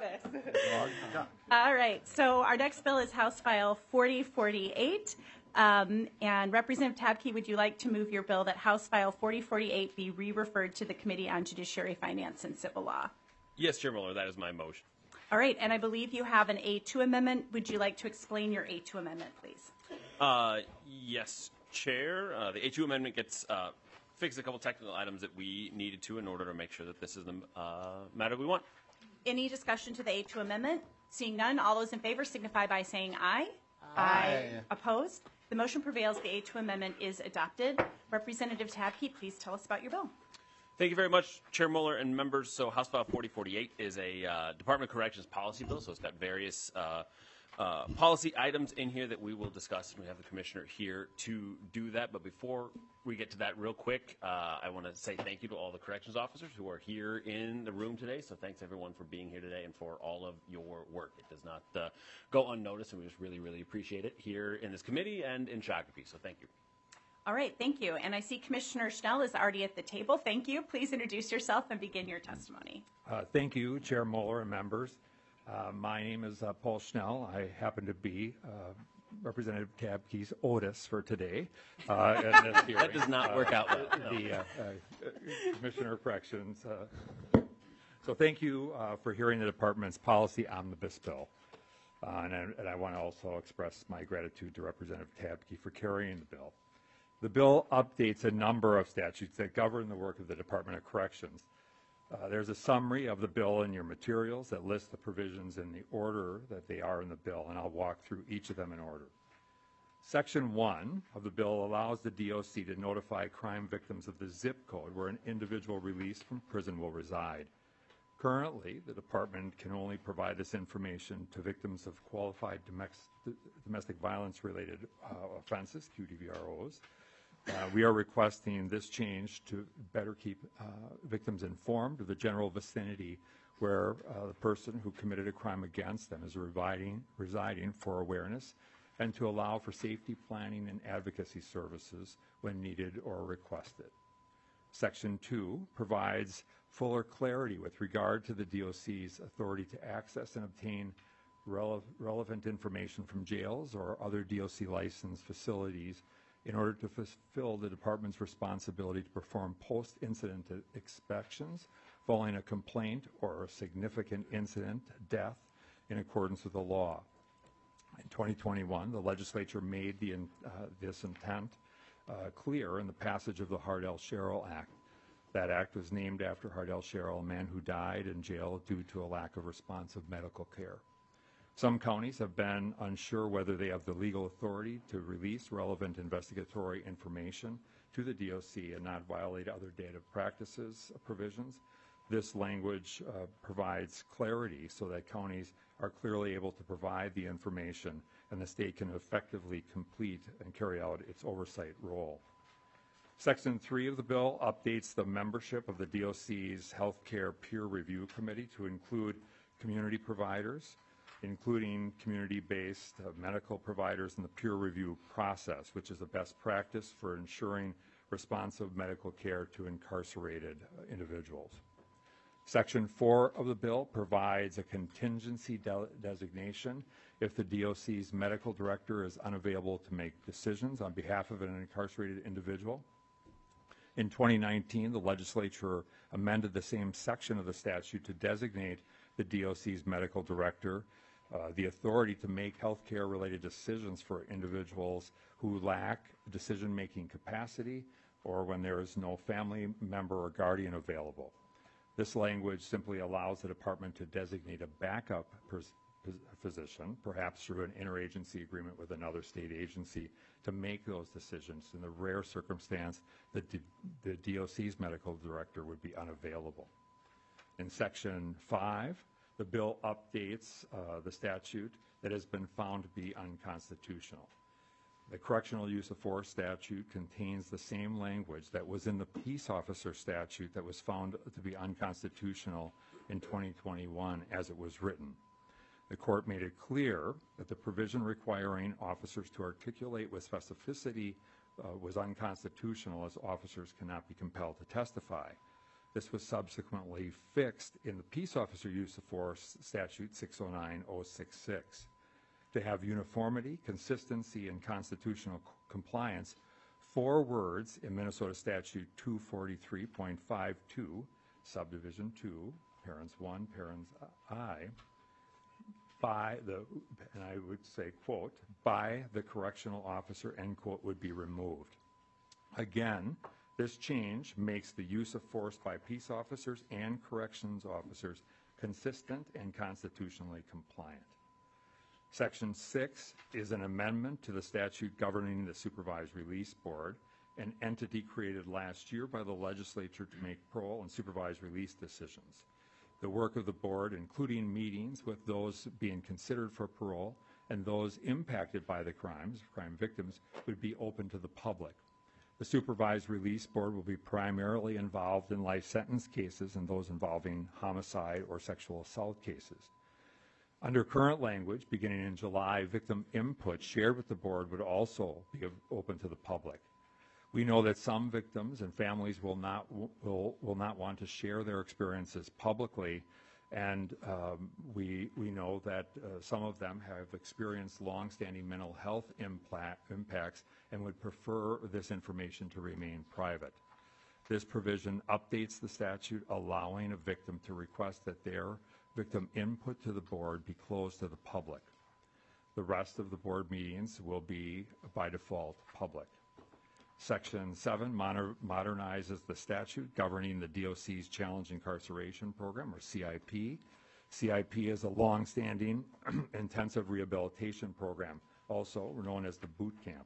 Otis. All right, so our next bill is House File forty forty-eight. Um, and Representative Tabke, would you like to move your bill that House File forty forty-eight be re-referred to the Committee on Judiciary, Finance, and Civil Law? Yes, Chair Mueller, that is my motion. All right, and I believe you have an A two amendment. Would you like to explain your A two amendment, please? Uh, yes, Chair. Uh, the A two amendment gets uh, fixed a couple technical items that we needed to in order to make sure that this is the uh, matter we want. Any discussion to the A two amendment? Seeing none, all those in favor signify by saying aye. Aye. Opposed? The motion prevails. The A two amendment is adopted. Representative Tabke, please tell us about your bill. Thank you very much, Chair Mueller and members. So House File forty forty-eight is a uh, Department of Corrections policy bill, so it's got various uh, uh, policy items in here that we will discuss, and we have the Commissioner here to do that. But before we get to that real quick, uh, I want to say thank you to all the corrections officers who are here in the room today. So thanks, everyone, for being here today and for all of your work. It does not uh, go unnoticed, and we just really, really appreciate it here in this committee and in Shakopee. So thank you. All right, thank you. And I see Commissioner Schnell is already at the table. Thank you. Please introduce yourself and begin your testimony. Uh, thank you, Chair Mueller and members. Uh, my name is uh, Paul Schnell. I happen to be uh, Representative Tabke's Otis for today. Uh, in this hearing. That does not work out well. Uh, the uh, uh, Commissioner of Corrections. Uh, so thank you uh, for hearing the Department's policy omnibus bill. Uh, and, I, and I want to also express my gratitude to Representative Tabke for carrying the bill. The bill updates a number of statutes that govern the work of the Department of Corrections. Uh, there's a summary of the bill in your materials that lists the provisions in the order that they are in the bill, and I'll walk through each of them in order. Section one of the bill allows the D O C to notify crime victims of the zip code where an individual released from prison will reside. Currently, the department can only provide this information to victims of qualified domestic violence-related uh, offenses, Q D V R Os. Uh, we are requesting this change to better keep uh, victims informed of the general vicinity where uh, the person who committed a crime against them is residing, residing for awareness, and to allow for safety planning and advocacy services when needed or requested. Section two provides fuller clarity with regard to the D O C's authority to access and obtain rele- relevant information from jails or other D O C licensed facilities in order to fulfill the department's responsibility to perform post-incident inspections following a complaint or a significant incident, death, in accordance with the law. In twenty twenty-one, the legislature made the, uh, this intent uh, clear in the passage of the Hardell-Sherrill Act. That act was named after Hardell Sherrill, a man who died in jail due to a lack of responsive medical care. Some counties have been unsure whether they have the legal authority to release relevant investigatory information to the D O C and not violate other data practices provisions. This language uh, provides clarity so that counties are clearly able to provide the information and the state can effectively complete and carry out its oversight role. Section three of the bill updates the membership of the D O C's Healthcare Peer Review Committee to include community providers, including community-based uh, medical providers in the peer review process, which is a best practice for ensuring responsive medical care to incarcerated uh, individuals. Section four of the bill provides a contingency de- designation if the D O C's medical director is unavailable to make decisions on behalf of an incarcerated individual. In twenty nineteen, the legislature amended the same section of the statute to designate the D O C's medical director uh, the authority to make healthcare related decisions for individuals who lack decision-making capacity, or when there is no family member or guardian available. This language simply allows the department to designate a backup pers- physician, perhaps through an interagency agreement with another state agency, to make those decisions. In the rare circumstance that the, the D O C's medical director would be unavailable. In Section five, the bill updates uh, the statute that has been found to be unconstitutional. The correctional use of force statute contains the same language that was in the peace officer statute that was found to be unconstitutional in twenty twenty-one as it was written. The court made it clear that the provision requiring officers to articulate with specificity uh, was unconstitutional, as officers cannot be compelled to testify. This was subsequently fixed in the peace officer use of force statute six oh nine oh sixty-six. To have uniformity, consistency, and constitutional c- compliance, four words in Minnesota statute two forty-three point five two, subdivision two, parents one, parents I, by the, and I would say, quote, by the correctional officer, end quote, would be removed. Again, this change makes the use of force by peace officers and corrections officers consistent and constitutionally compliant. Section six is an amendment to the statute governing the Supervised Release Board, an entity created last year by the legislature to make parole and supervised release decisions. The work of the board, including meetings with those being considered for parole and those impacted by the crimes, crime victims, would be open to the public. The Supervised Release Board will be primarily involved in life sentence cases and those involving homicide or sexual assault cases. Under current language, beginning in July, victim input shared with the board would also be open to the public. We know that some victims and families will not will will not want to share their experiences publicly, and um, we we know that uh, some of them have experienced longstanding mental health impact, impacts and would prefer this information to remain private. This provision updates the statute, allowing a victim to request that their victim input to the board be closed to the public. The rest of the board meetings will be, by default, public. Section seven moder- modernizes the statute governing the D O C's Challenge Incarceration Program, or C I P. C I P is a longstanding intensive rehabilitation program, also known as the boot camp.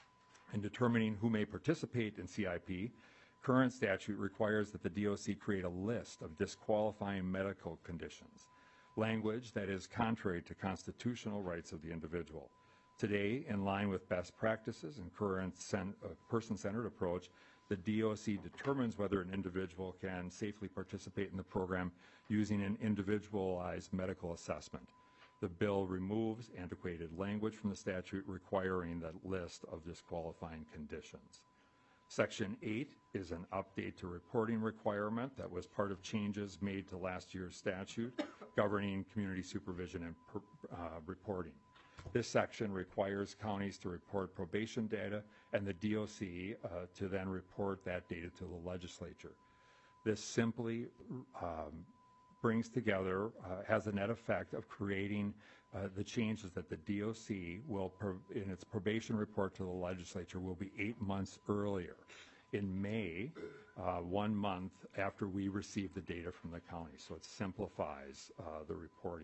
In determining who may participate in C I P, current statute requires that the D O C create a list of disqualifying medical conditions, language that is contrary to constitutional rights of the individual. Today, in line with best practices and current cent- uh, person-centered approach, the D O C determines whether an individual can safely participate in the program using an individualized medical assessment. The bill removes antiquated language from the statute requiring that list of disqualifying conditions. Section eight is an update to reporting requirement that was part of changes made to last year's statute governing community supervision and per, uh, reporting. This section requires counties to report probation data and the D O C uh, to then report that data to the legislature. This simply um, brings together, uh, has a net effect of creating uh, the changes that the D O C will, pro- in its probation report to the legislature, will be eight months earlier. In May, uh, one month after we receive the data from the county. So it simplifies uh, the reporting.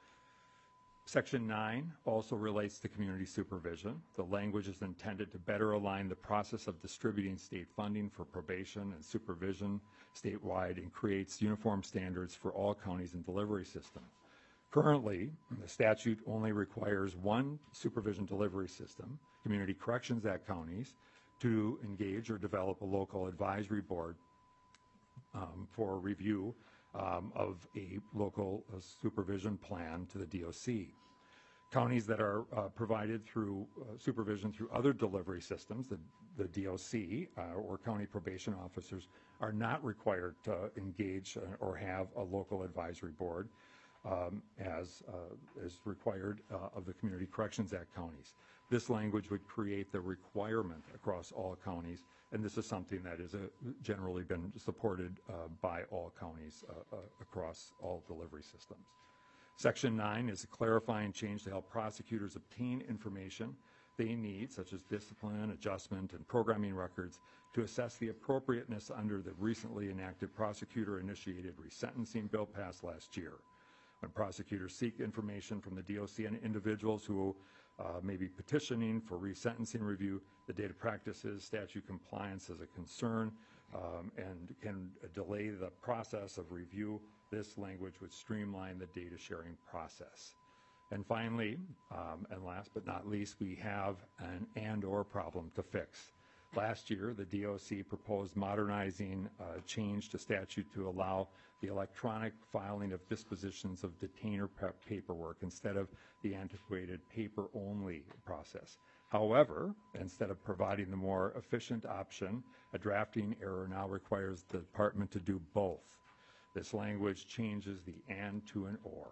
Section nine also relates to community supervision. The language is intended to better align the process of distributing state funding for probation and supervision statewide and creates uniform standards for all counties and delivery systems. Currently, the statute only requires one supervision delivery system, Community Corrections Act counties, to engage or develop a local advisory board um, for review Um, of a local uh, supervision plan to the D O C. Counties that are uh, provided through uh, supervision through other delivery systems, the, the D O C uh, or county probation officers, are not required to engage uh, or have a local advisory board um, as uh, is required uh, of the Community Corrections Act counties. This language would create the requirement across all counties, and this is something that has uh, generally been supported uh, by all counties uh, uh, across all delivery systems. Section nine is a clarifying change to help prosecutors obtain information they need, such as discipline, adjustment, and programming records, to assess the appropriateness under the recently enacted prosecutor-initiated resentencing bill passed last year. When prosecutors seek information from the D O C on individuals who uh, may be petitioning for resentencing review, the data practices statute compliance is a concern um, and can delay the process of review. This language would streamline the data sharing process. And finally, um, and last but not least, we have an and/or problem to fix. Last year, the D O C proposed modernizing uh, change to statute to allow the electronic filing of dispositions of detainer paperwork instead of the antiquated paper-only process. However, instead of providing the more efficient option, a drafting error now requires the department to do both. This language changes the and to an or.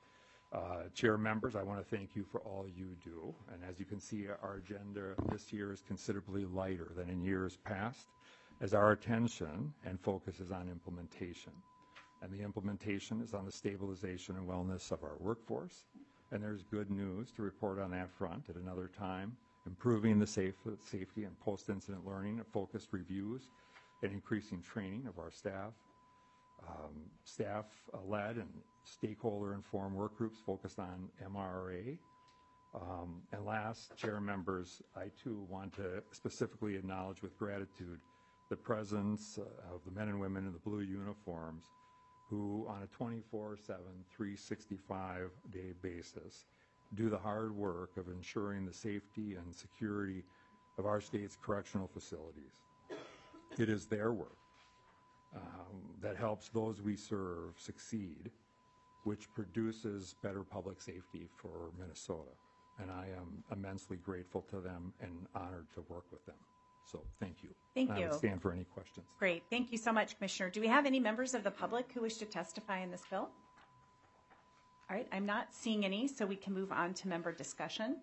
Uh, Chair members, I want to thank you for all you do. And as you can see, our agenda this year is considerably lighter than in years past, as our attention and focus is on implementation. And the implementation is on the stabilization and wellness of our workforce. And there's good news to report on that front at another time, improving the safe, safety and post-incident learning and focused reviews, and increasing training of our staff. Um, staff-led and stakeholder-informed work groups focused on M R A. Um, and last, chair members, I too want to specifically acknowledge with gratitude the presence uh, of the men and women in the blue uniforms who, on a twenty-four seven, three sixty-five day basis, do the hard work of ensuring the safety and security of our state's correctional facilities. It is their work Um, that helps those we serve succeed, which produces better public safety for Minnesota. And I am immensely grateful to them and honored to work with them. So thank you. Thank and you. I would stand for any questions. Great. Thank you so much, Commissioner. Do we have any members of the public who wish to testify in this bill? All right, I'm not seeing any, so we can move on to member discussion.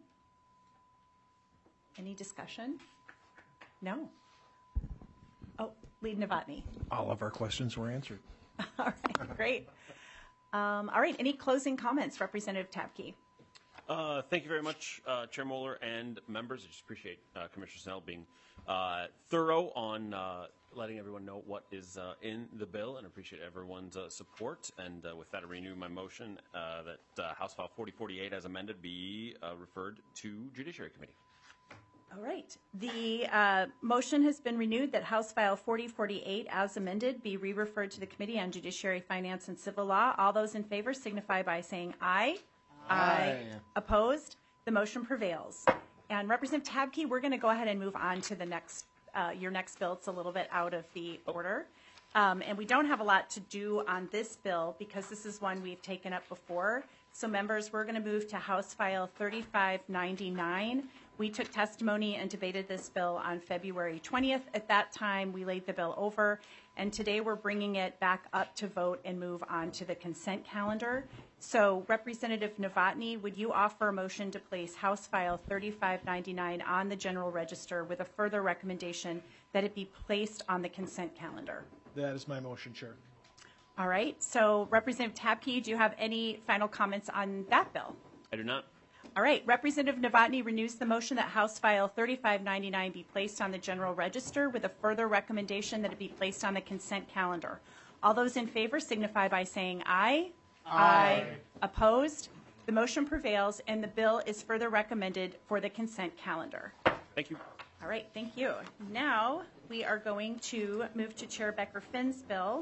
Any discussion? No? Oh, Lead Novotny. All of our questions were answered. All right, great. Um, all right, any closing comments, Representative Tabke? Uh, thank you very much, uh, Chair Moeller and members. I just appreciate uh, Commissioner Snell being uh, thorough on uh, letting everyone know what is uh, in the bill, and appreciate everyone's uh, support. And uh, with that, I renew my motion uh, that uh, House File forty forty-eight as amended be uh, referred to Judiciary Committee. All right. The uh, motion has been renewed that House File forty forty-eight as amended be re-referred to the Committee on Judiciary, Finance, and Civil Law. All those in favor signify by saying aye. Aye. Aye. Opposed? The motion prevails. And Representative Tabke, we're going to go ahead and move on to the next, uh, your next bill. It's a little bit out of the order. Um, and we don't have a lot to do on this bill because this is one we've taken up before. So members, we're going to move to House File thirty-five ninety-nine. We took testimony and debated this bill on February twentieth. At that time, we laid the bill over, and today we're bringing it back up to vote and move on to the consent calendar. So Representative Novotny, would you offer a motion to place House File thirty-five ninety-nine on the general register with a further recommendation that it be placed on the consent calendar? That is my motion, Chair. All right. So Representative Tabke, do you have any final comments on that bill? I do not. All right. Representative Novotny renews the motion that House File thirty-five ninety-nine be placed on the general register with a further recommendation that it be placed on the consent calendar. All those in favor signify by saying aye. Aye. Aye. Opposed? The motion prevails, and the bill is further recommended for the consent calendar. Thank you. All right. Thank you. Now we are going to move to Chair Becker Finn's bill,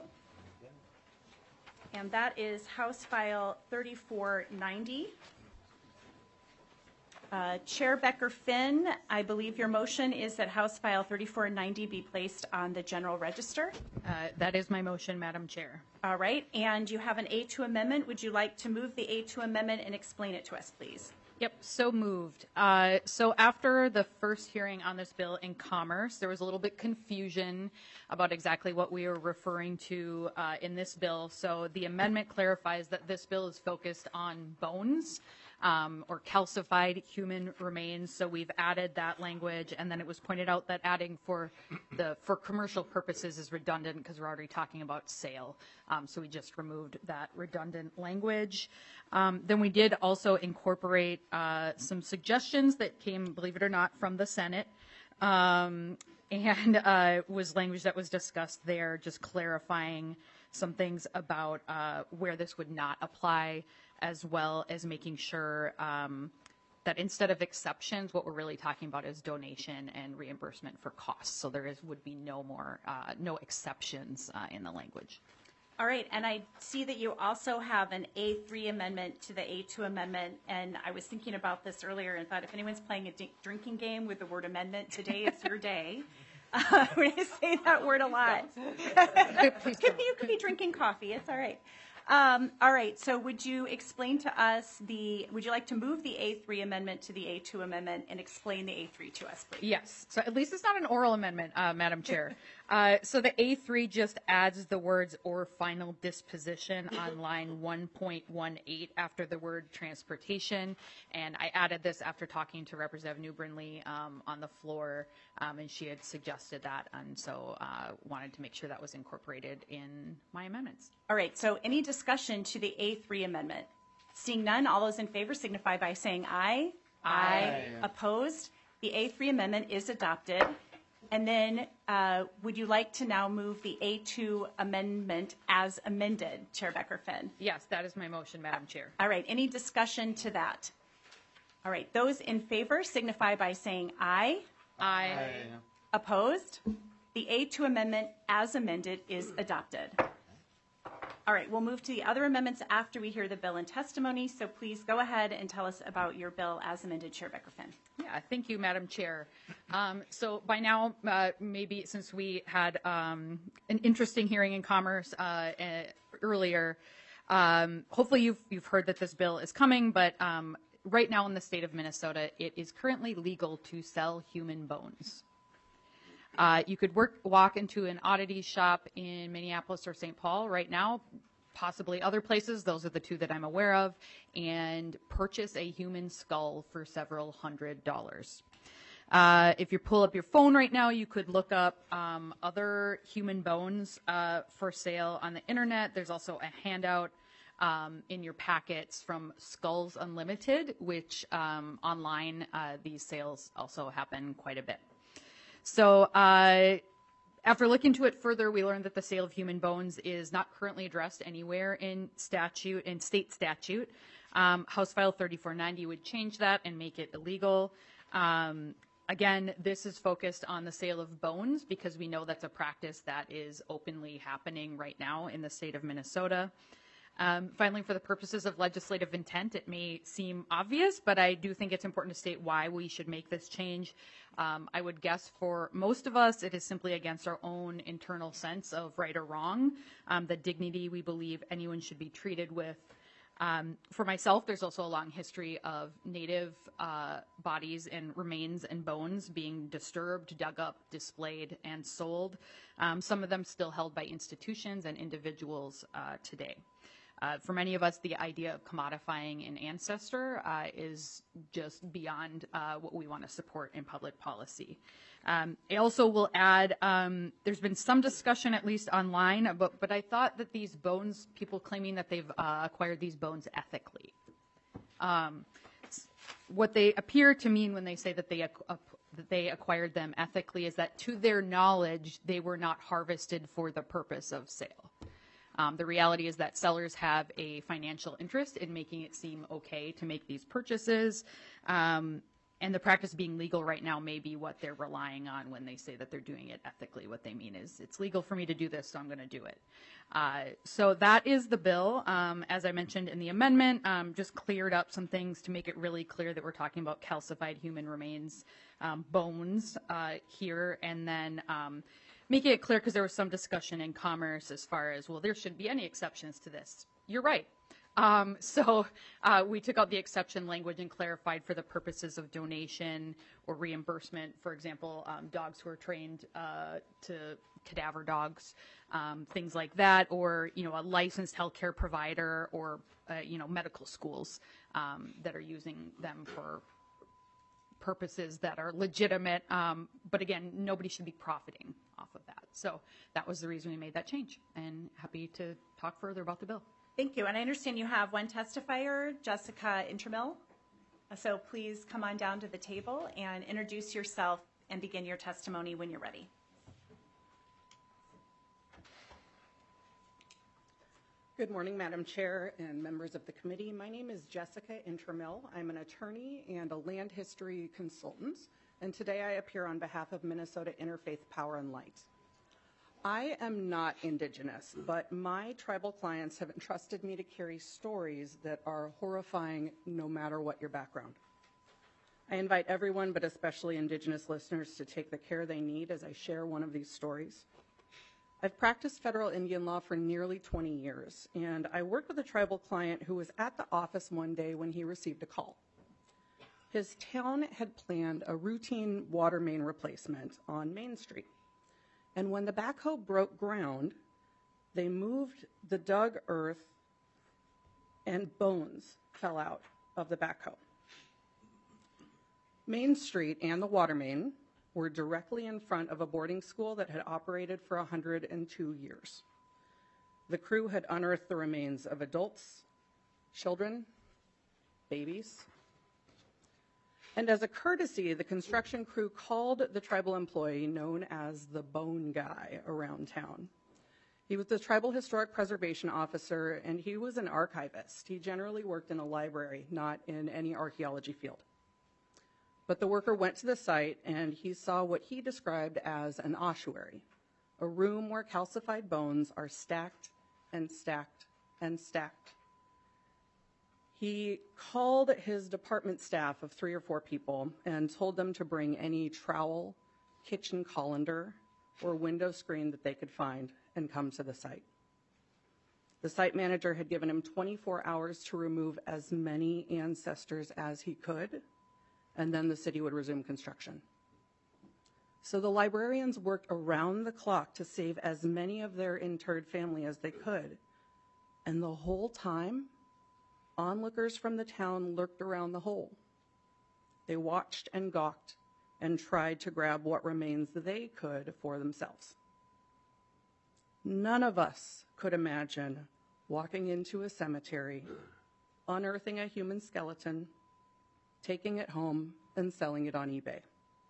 and that is House File thirty-four ninety. Uh, Chair Becker Finn, I believe your motion is that House File thirty-four ninety be placed on the general register. Uh, that is my motion, Madam Chair. All right, and you have an A two amendment. Would you like to move the A two amendment and explain it to us, please? Yep, so moved. Uh, so after the first hearing on this bill in Commerce, there was a little bit confusion about exactly what we were referring to uh, in this bill. So the amendment clarifies that this bill is focused on bones. um, or calcified human remains. So we've added that language, and then it was pointed out that adding for the for commercial purposes is redundant because we're already talking about sale. Um, so we just removed that redundant language. Um, then we did also incorporate uh, some suggestions that came, believe it or not, from the Senate. Um, and uh, was language that was discussed there, just clarifying some things about uh, where this would not apply, as well as making sure um, that instead of exceptions, what we're really talking about is donation and reimbursement for costs. So there is would be no more, uh, no exceptions uh, in the language. All right, and I see that you also have an A three amendment to the A two amendment, and I was thinking about this earlier and thought if anyone's playing a d- drinking game with the word amendment, today is your day. Uh, when I say that word a lot. could be, you could be drinking coffee, it's all right. Um, all right, so would you explain to us the, would you like to move the A three amendment to the A two amendment and explain the A three to us, please? Yes, so at least it's not an oral amendment, uh, Madam Chair. Uh, so the A three just adds the words "or final disposition" on line one point one eight after the word transportation. And I added this after talking to Representative New Brindley um, on the floor, um, and she had suggested that, and so uh, wanted to make sure that was incorporated in my amendments. All right, so any discussion to the A three amendment? Seeing none, all those in favor signify by saying aye. Aye. Opposed? The A three amendment is adopted. And then uh, would you like to now move the A two amendment as amended, Chair Becker-Finn? Yes, that is my motion, Madam Chair. All right, any discussion to that? All right, those in favor signify by saying aye. Aye. Opposed? The A two amendment as amended is adopted. All right, we'll move to the other amendments after we hear the bill and testimony. So please go ahead and tell us about your bill as amended, Chair Becker-Finn. Yeah, thank you, Madam Chair. Um, so by now, uh, maybe since we had um, an interesting hearing in Commerce uh, uh, earlier, um, hopefully you've, you've heard that this bill is coming, but um, right now in the state of Minnesota, it is currently legal to sell human bones. Uh, you could work, walk into an oddity shop in Minneapolis or Saint Paul right now, possibly other places, those are the two that I'm aware of, and purchase a human skull for several hundred dollars. Uh, if you pull up your phone right now, you could look up um, other human bones uh, for sale on the internet. There's also a handout um, in your packets from Skulls Unlimited, which um, online uh, these sales also happen quite a bit. So uh, after looking into it further, we learned that the sale of human bones is not currently addressed anywhere in statute, in state statute. Um, House File thirty-four ninety would change that and make it illegal. Um, again, this is focused on the sale of bones because we know that's a practice that is openly happening right now in the state of Minnesota. Um, finally, for the purposes of legislative intent, it may seem obvious, but I do think it's important to state why we should make this change. Um, I would guess for most of us, it is simply against our own internal sense of right or wrong, um, the dignity we believe anyone should be treated with. Um, for myself, there's also a long history of Native uh, bodies and remains and bones being disturbed, dug up, displayed, and sold, um, some of them still held by institutions and individuals uh, today. Uh, for many of us, the idea of commodifying an ancestor uh, is just beyond uh, what we want to support in public policy. Um, I also will add, um, there's been some discussion, at least online, but, but I thought that these bones, people claiming that they've uh, acquired these bones ethically. Um, what they appear to mean when they say that they, uh, that they acquired them ethically is that to their knowledge, they were not harvested for the purpose of sale. Um, the reality is that sellers have a financial interest in making it seem okay to make these purchases. Um, and the practice being legal right now may be what they're relying on when they say that they're doing it ethically. What they mean is, it's legal for me to do this, so I'm going to do it. Uh, so that is the bill. Um, as I mentioned in the amendment, um, just cleared up some things to make it really clear that we're talking about calcified human remains, um, bones uh, here, and then um, making it clear, because there was some discussion in Commerce as far as, well, there shouldn't be any exceptions to this. You're right. Um, so uh, we took out the exception language and clarified for the purposes of donation or reimbursement. For example, um, dogs who are trained uh, to cadaver dogs, um, things like that, or you know, a licensed healthcare provider, or uh, you know, medical schools um, that are using them for purposes that are legitimate. Um, but again, nobody should be profiting off of that. So that was the reason we made that change. And happy to talk further about the bill. Thank you. And I understand you have one testifier, Jessica Intramill. So please come on down to the table and introduce yourself and begin your testimony when you're ready. Good morning, Madam Chair and members of the committee. My name is Jessica Intramill. I'm an attorney and a land history consultant, and today I appear on behalf of Minnesota Interfaith Power and Light. I am not Indigenous, but my tribal clients have entrusted me to carry stories that are horrifying no matter what your background. I invite everyone, but especially Indigenous listeners, to take the care they need as I share one of these stories. I've practiced federal Indian law for nearly twenty years, and I worked with a tribal client who was at the office one day when he received a call. His town had planned a routine water main replacement on Main Street. And when the backhoe broke ground, they moved the dug earth and bones fell out of the backhoe. Main Street and the water main were directly in front of a boarding school that had operated for one hundred two years. The crew had unearthed the remains of adults, children, babies. And as a courtesy, the construction crew called the tribal employee known as the Bone Guy around town. He was the tribal historic preservation officer, and he was an archivist. He generally worked in a library, not in any archaeology field. But the worker went to the site, and he saw what he described as an ossuary, a room where calcified bones are stacked and stacked and stacked. He called his department staff of three or four people and told them to bring any trowel, kitchen colander, or window screen that they could find and come to the site. The site manager had given him twenty-four hours to remove as many ancestors as he could, and then the city would resume construction. So the librarians worked around the clock to save as many of their interred family as they could. And the whole time, onlookers from the town lurked around the hole. They watched and gawked and tried to grab what remains they could for themselves. None of us could imagine walking into a cemetery, unearthing a human skeleton, taking it home, and selling it on eBay.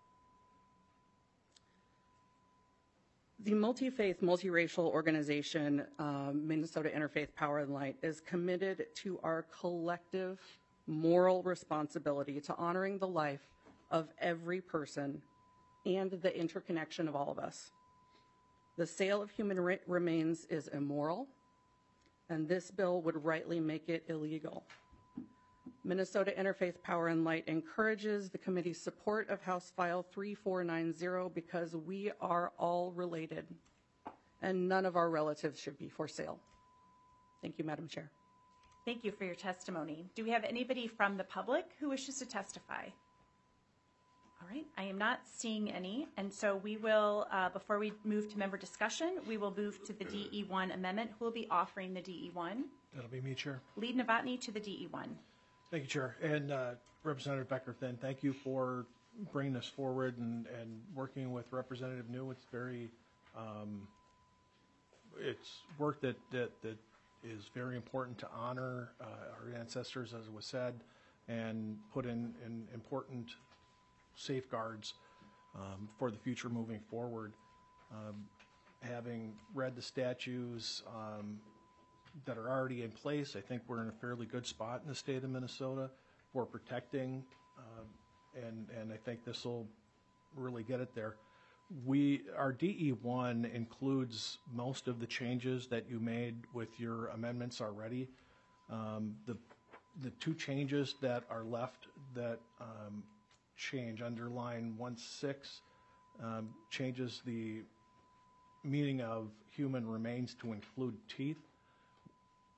The multi-faith, multiracial organization, um, Minnesota Interfaith Power and Light, is committed to our collective moral responsibility to honoring the life of every person and the interconnection of all of us. The sale of human re- remains is immoral, and this bill would rightly make it illegal. Minnesota Interfaith Power and Light encourages the committee's support of House File three four nine zero because we are all related, and none of our relatives should be for sale. Thank you, Madam Chair. Thank you for your testimony. Do we have anybody from the public who wishes to testify? All right, I am not seeing any, and so we will, uh, before we move to member discussion, we will move to the D E one amendment. Who will be offering the D E one? That'll be me, Chair. Lead Novotny to the D E one. Thank you, Chair. And uh, Representative Becker-Thin, thank you for bringing this forward and, and working with Representative New. It's very, um, it's work that, that, that is very important to honor uh, our ancestors, as was said, and put in, in important safeguards um, for the future moving forward. Um, having read the statutes, um, that are already in place, I think we're in a fairly good spot in the state of Minnesota for protecting, uh, and and I think this will really get it there. We our D E one includes most of the changes that you made with your amendments already. Um, the the two changes that are left that um, change under line one six um, changes the meaning of human remains to include teeth.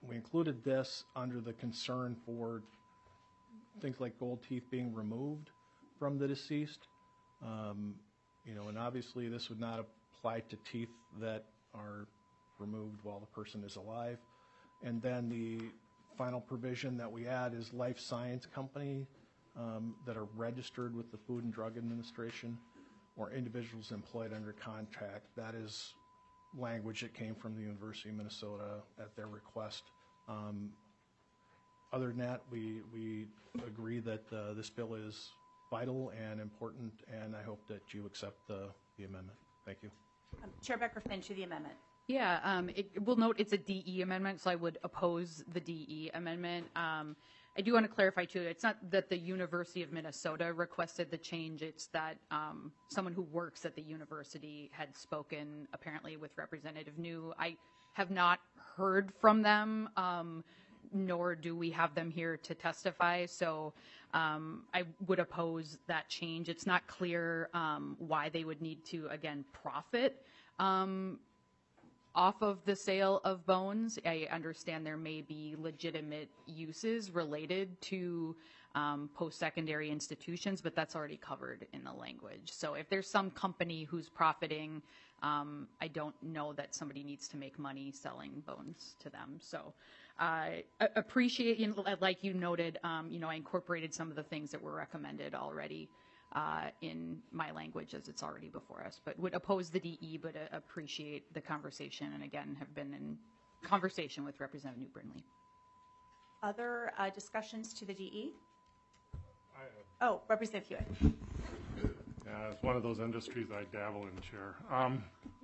we included this under the concern for things like gold teeth being removed from the deceased. Um, you know, and obviously this would not apply to teeth that are removed while the person is alive. And then the final provision that we add is life science company um, that are registered with the Food and Drug Administration or individuals employed under contract. That is language that came from the University of Minnesota at their request. Um, other than that, we, we agree that uh, this bill is vital and important, and I hope that you accept the, the amendment. Thank you. Um, Chair Becker-Finn to the amendment. Yeah, um, it, we'll note it's a D E amendment, so I would oppose the D E amendment. Um, I do want to clarify, too, it's not that the University of Minnesota requested the change, it's that um, someone who works at the university had spoken, apparently, with Representative New. I have not heard from them, um, nor do we have them here to testify, so um, I would oppose that change. It's not clear um, why they would need to, again, profit um, off of the sale of bones. I understand there may be legitimate uses related to um, post-secondary institutions, but that's already covered in the language. So if there's some company who's profiting, um, I don't know that somebody needs to make money selling bones to them. So I uh, appreciate, you know, like you noted, um, you know, I incorporated some of the things that were recommended already Uh, in my language as it's already before us, but would oppose the D E, but uh, appreciate the conversation, and again have been in conversation with Representative New Brindley. Other uh, discussions to the D E? I have. Oh, Representative Hewitt. Yeah, it's one of those industries I dabble in, Chair. Um,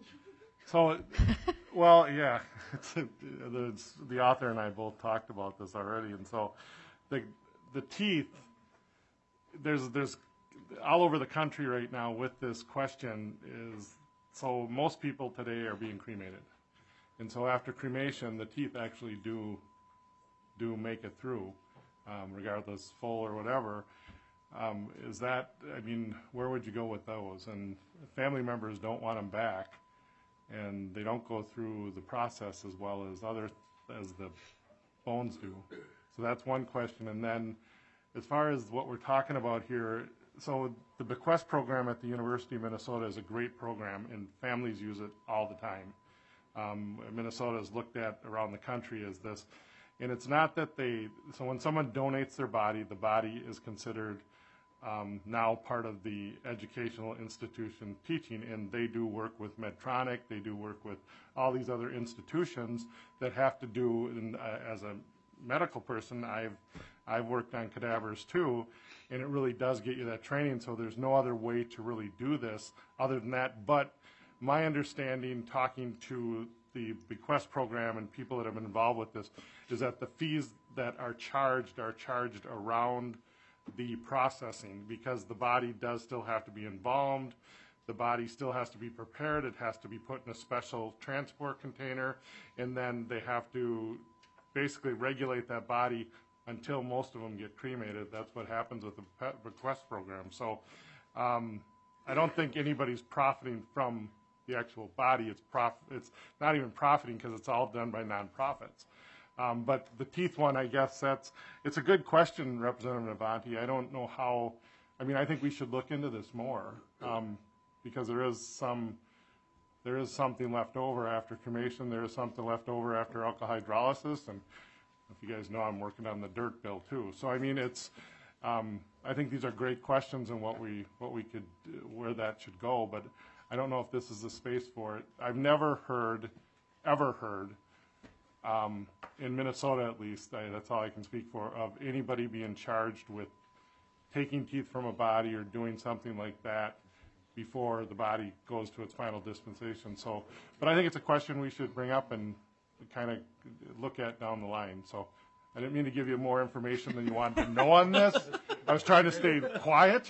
so, well, yeah, it's a, the, the author and I both talked about this already, and so the the teeth, there's there's all over the country right now with this question is, so most people today are being cremated. And so after cremation, the teeth actually do do make it through, um, regardless full or whatever. Um, is that, I mean, where would you go with those? And family members don't want them back, and they don't go through the process as well as other, as the bones do. So that's one question. And then as far as what we're talking about here, so the bequest program at the University of Minnesota is a great program, and families use it all the time. Um, Minnesota is looked at around the country as this. And it's not that they, so when someone donates their body, the body is considered um, now part of the educational institution teaching, and they do work with Medtronic, they do work with all these other institutions that have to do, and uh, as a medical person, I've I've worked on cadavers too, and it really does get you that training, so there's no other way to really do this other than that. But my understanding, talking to the bequest program and people that have been involved with this, is that the fees that are charged are charged around the processing, because the body does still have to be embalmed, the body still has to be prepared, it has to be put in a special transport container, and then they have to basically regulate that body until most of them get cremated. That's what happens with the bequest program. So um, I don't think anybody's profiting from the actual body. It's prof- It's not even profiting because it's all done by nonprofits. Um, but the teeth one, I guess that's, it's a good question, Representative Navanti. I don't know how, I mean, I think we should look into this more um, because there is some, there is something left over after cremation. There is something left over after alcohol hydrolysis, and if you guys know, I'm working on the dirt bill too. So I mean, it's. Um, I think these are great questions and what we what we could where that should go. But I don't know if this is the space for it. I've never heard, ever heard, um, in Minnesota at least. I, that's all I can speak for, of anybody being charged with taking teeth from a body or doing something like that before the body goes to its final dispensation. So, but I think it's a question we should bring up and kind of look at down the line. So I didn't mean to give you more information than you wanted to know on this. I was trying to stay quiet.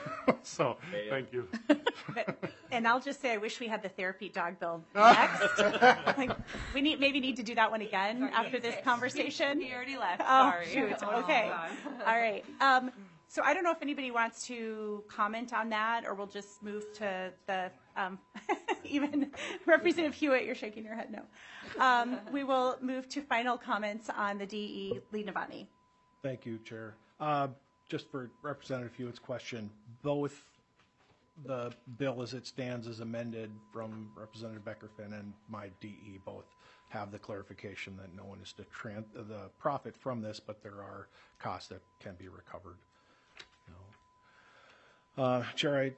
So thank you. But, and I'll just say I wish we had the therapy dog bill next. Like, we need maybe need to do that one again Sorry, after this conversation. He already left. Oh, Sorry. shoot. Okay. All right. Um, so I don't know if anybody wants to comment on that, or we'll just move to the um, Even Representative Hewitt, you're shaking your head no. Um, we will move to final comments on the D E. Lee Novotny. Thank you, Chair. Uh, Just for Representative Hewitt's question, both the bill as it stands as amended from Representative Becker-Finn and my D E both have the clarification that no one is to tran- the profit from this, but there are costs that can be recovered. No. Uh, Chair, I,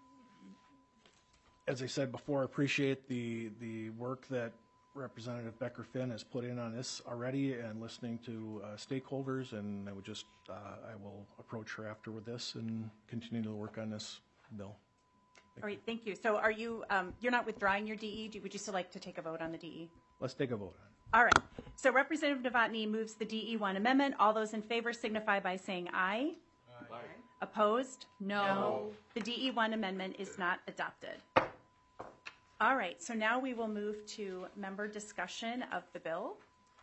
as I said before, appreciate the the work that Representative Becker-Finn has put in on this already and listening to uh, stakeholders, and I would just, uh, I will approach her after with this and continue to work on this bill. Thank All right, thank you. So are you, um, you're not withdrawing your D E? Do, would you still like to take a vote on the D E? Let's take a vote on it. All right. So Representative Novotny moves the D E one amendment. All those in favor signify by saying aye. Aye. Opposed? No. no. The D E one amendment is not adopted. All right, so now we will move to member discussion of the bill.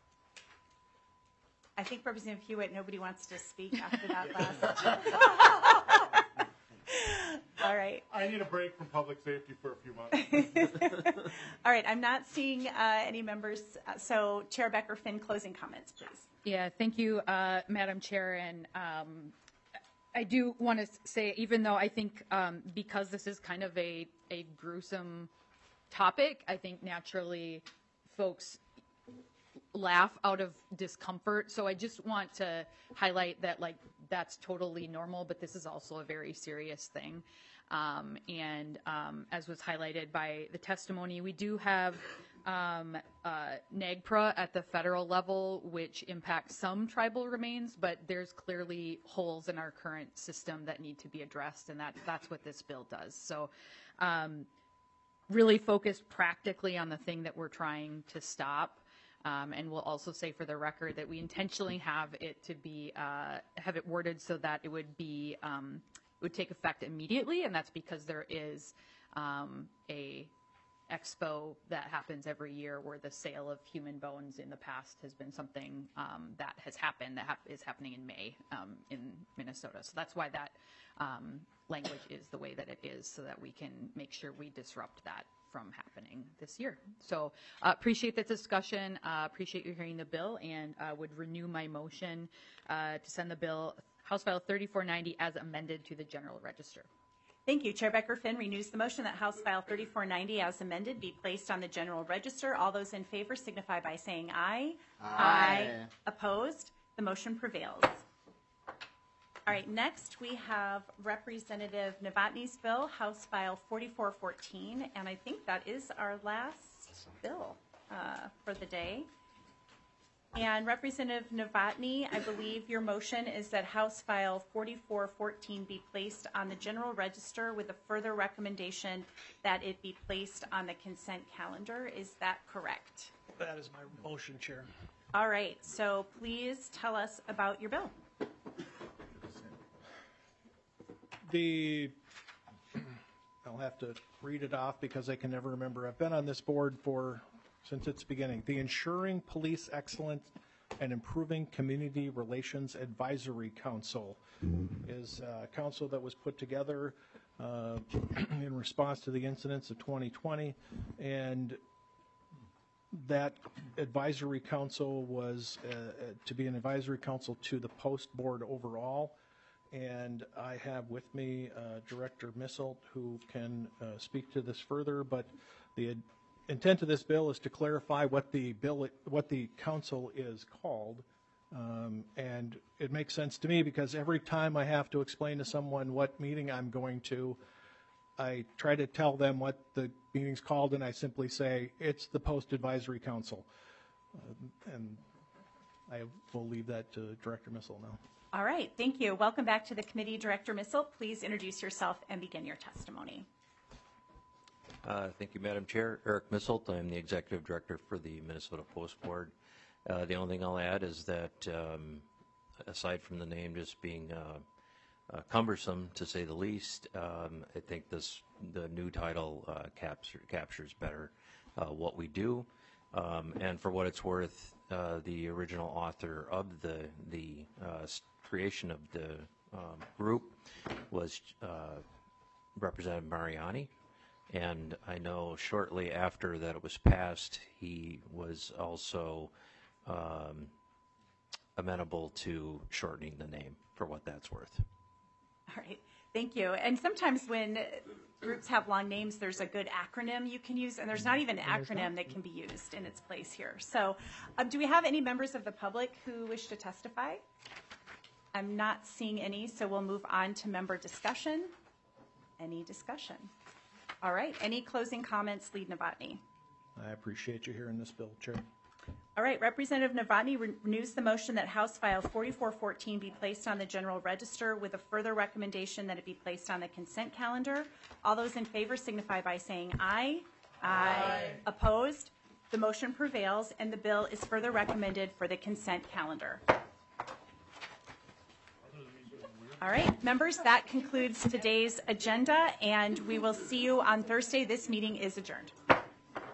I think Representative Hewitt, nobody wants to speak after that last. All right. I need a break from public safety for a few months. All right, I'm not seeing uh, any members. Uh, so Chair Becker-Finn, closing comments, please. Yeah, thank you, uh, Madam Chair. And um, I do want to say, even though I think um, because this is kind of a, a gruesome topic, I think naturally folks laugh out of discomfort. So I just want to highlight that, like, that's totally normal, but this is also a very serious thing. Um, and um, as was highlighted by the testimony, we do have um, uh, NAGPRA at the federal level, which impacts some tribal remains, but there's clearly holes in our current system that need to be addressed, and that, that's what this bill does. So um, really focused practically on the thing that we're trying to stop. Um, and we'll also say for the record that we intentionally have it to be, uh, have it worded so that it would be, um, it would take effect immediately, and that's because there is um, a expo that happens every year where the sale of human bones in the past has been something um, that has happened, that hap- is happening in May um, in Minnesota. So that's why that um, language is the way that it is, so that we can make sure we disrupt that from happening this year. So uh, appreciate the discussion, uh, appreciate you hearing the bill, and uh, would renew my motion uh, to send the bill, House File thirty-four ninety, as amended to the General Register. Thank you. Chair Becker-Finn renews the motion that House File thirty-four ninety as amended be placed on the General Register. All those in favor signify by saying aye. Aye. Aye. Opposed? The motion prevails. All right, next we have Representative Novotny's bill, House File forty-four fourteen, and I think that is our last bill uh, for the day. And Representative Novotny, I believe your motion is that House File forty-four fourteen be placed on the General Register with a further recommendation that it be placed on the consent calendar. Is that correct? That is my motion, Chair. All right, so please tell us about your bill. The, I'll have to read it off because I can never remember. I've been on this board for, since its beginning. The Ensuring Police Excellence and Improving Community Relations Advisory Council is a council that was put together uh, in response to the incidents of twenty twenty. And that advisory council was uh, to be an advisory council to the post board overall. And I have with me uh, Director Misselt, who can uh, speak to this further. But the intent of this bill is to clarify what the bill, what the council is called, um, and it makes sense to me because every time I have to explain to someone what meeting I'm going to, I try to tell them what the meeting's called, and I simply say it's the Post Advisory Council, uh, and I will leave that to Director Misselt now. All right, thank you. Welcome back to the committee. Director Misselt, please introduce yourself and begin your testimony. Uh, thank you, Madam Chair. Eric Misselt. I'm the Executive Director for the Minnesota Post Board. Uh, the only thing I'll add is that um, aside from the name just being uh, uh, cumbersome, to say the least, um, I think this the new title uh, capture, captures better uh, what we do. Um, and for what it's worth, uh, the original author of the, the uh, creation of the um, group was uh, Representative Mariani. And I know shortly after that it was passed, he was also um, amenable to shortening the name for what that's worth. All right, thank you. And sometimes when groups have long names, there's a good acronym you can use, and there's not even an acronym that can be used in its place here. So um, do we have any members of the public who wish to testify? I'm not seeing any, so we'll move on to member discussion. Any discussion? All right, any closing comments, Lead Novotny? I appreciate you hearing this bill, Chair. All right, Representative Novotny renews the motion that House File forty-four fourteen be placed on the General Register with a further recommendation that it be placed on the consent calendar. All those in favor signify by saying aye. Aye. Aye. Opposed? The motion prevails, and the bill is further recommended for the consent calendar. All right, members, that concludes today's agenda, and we will see you on Thursday. This meeting is adjourned.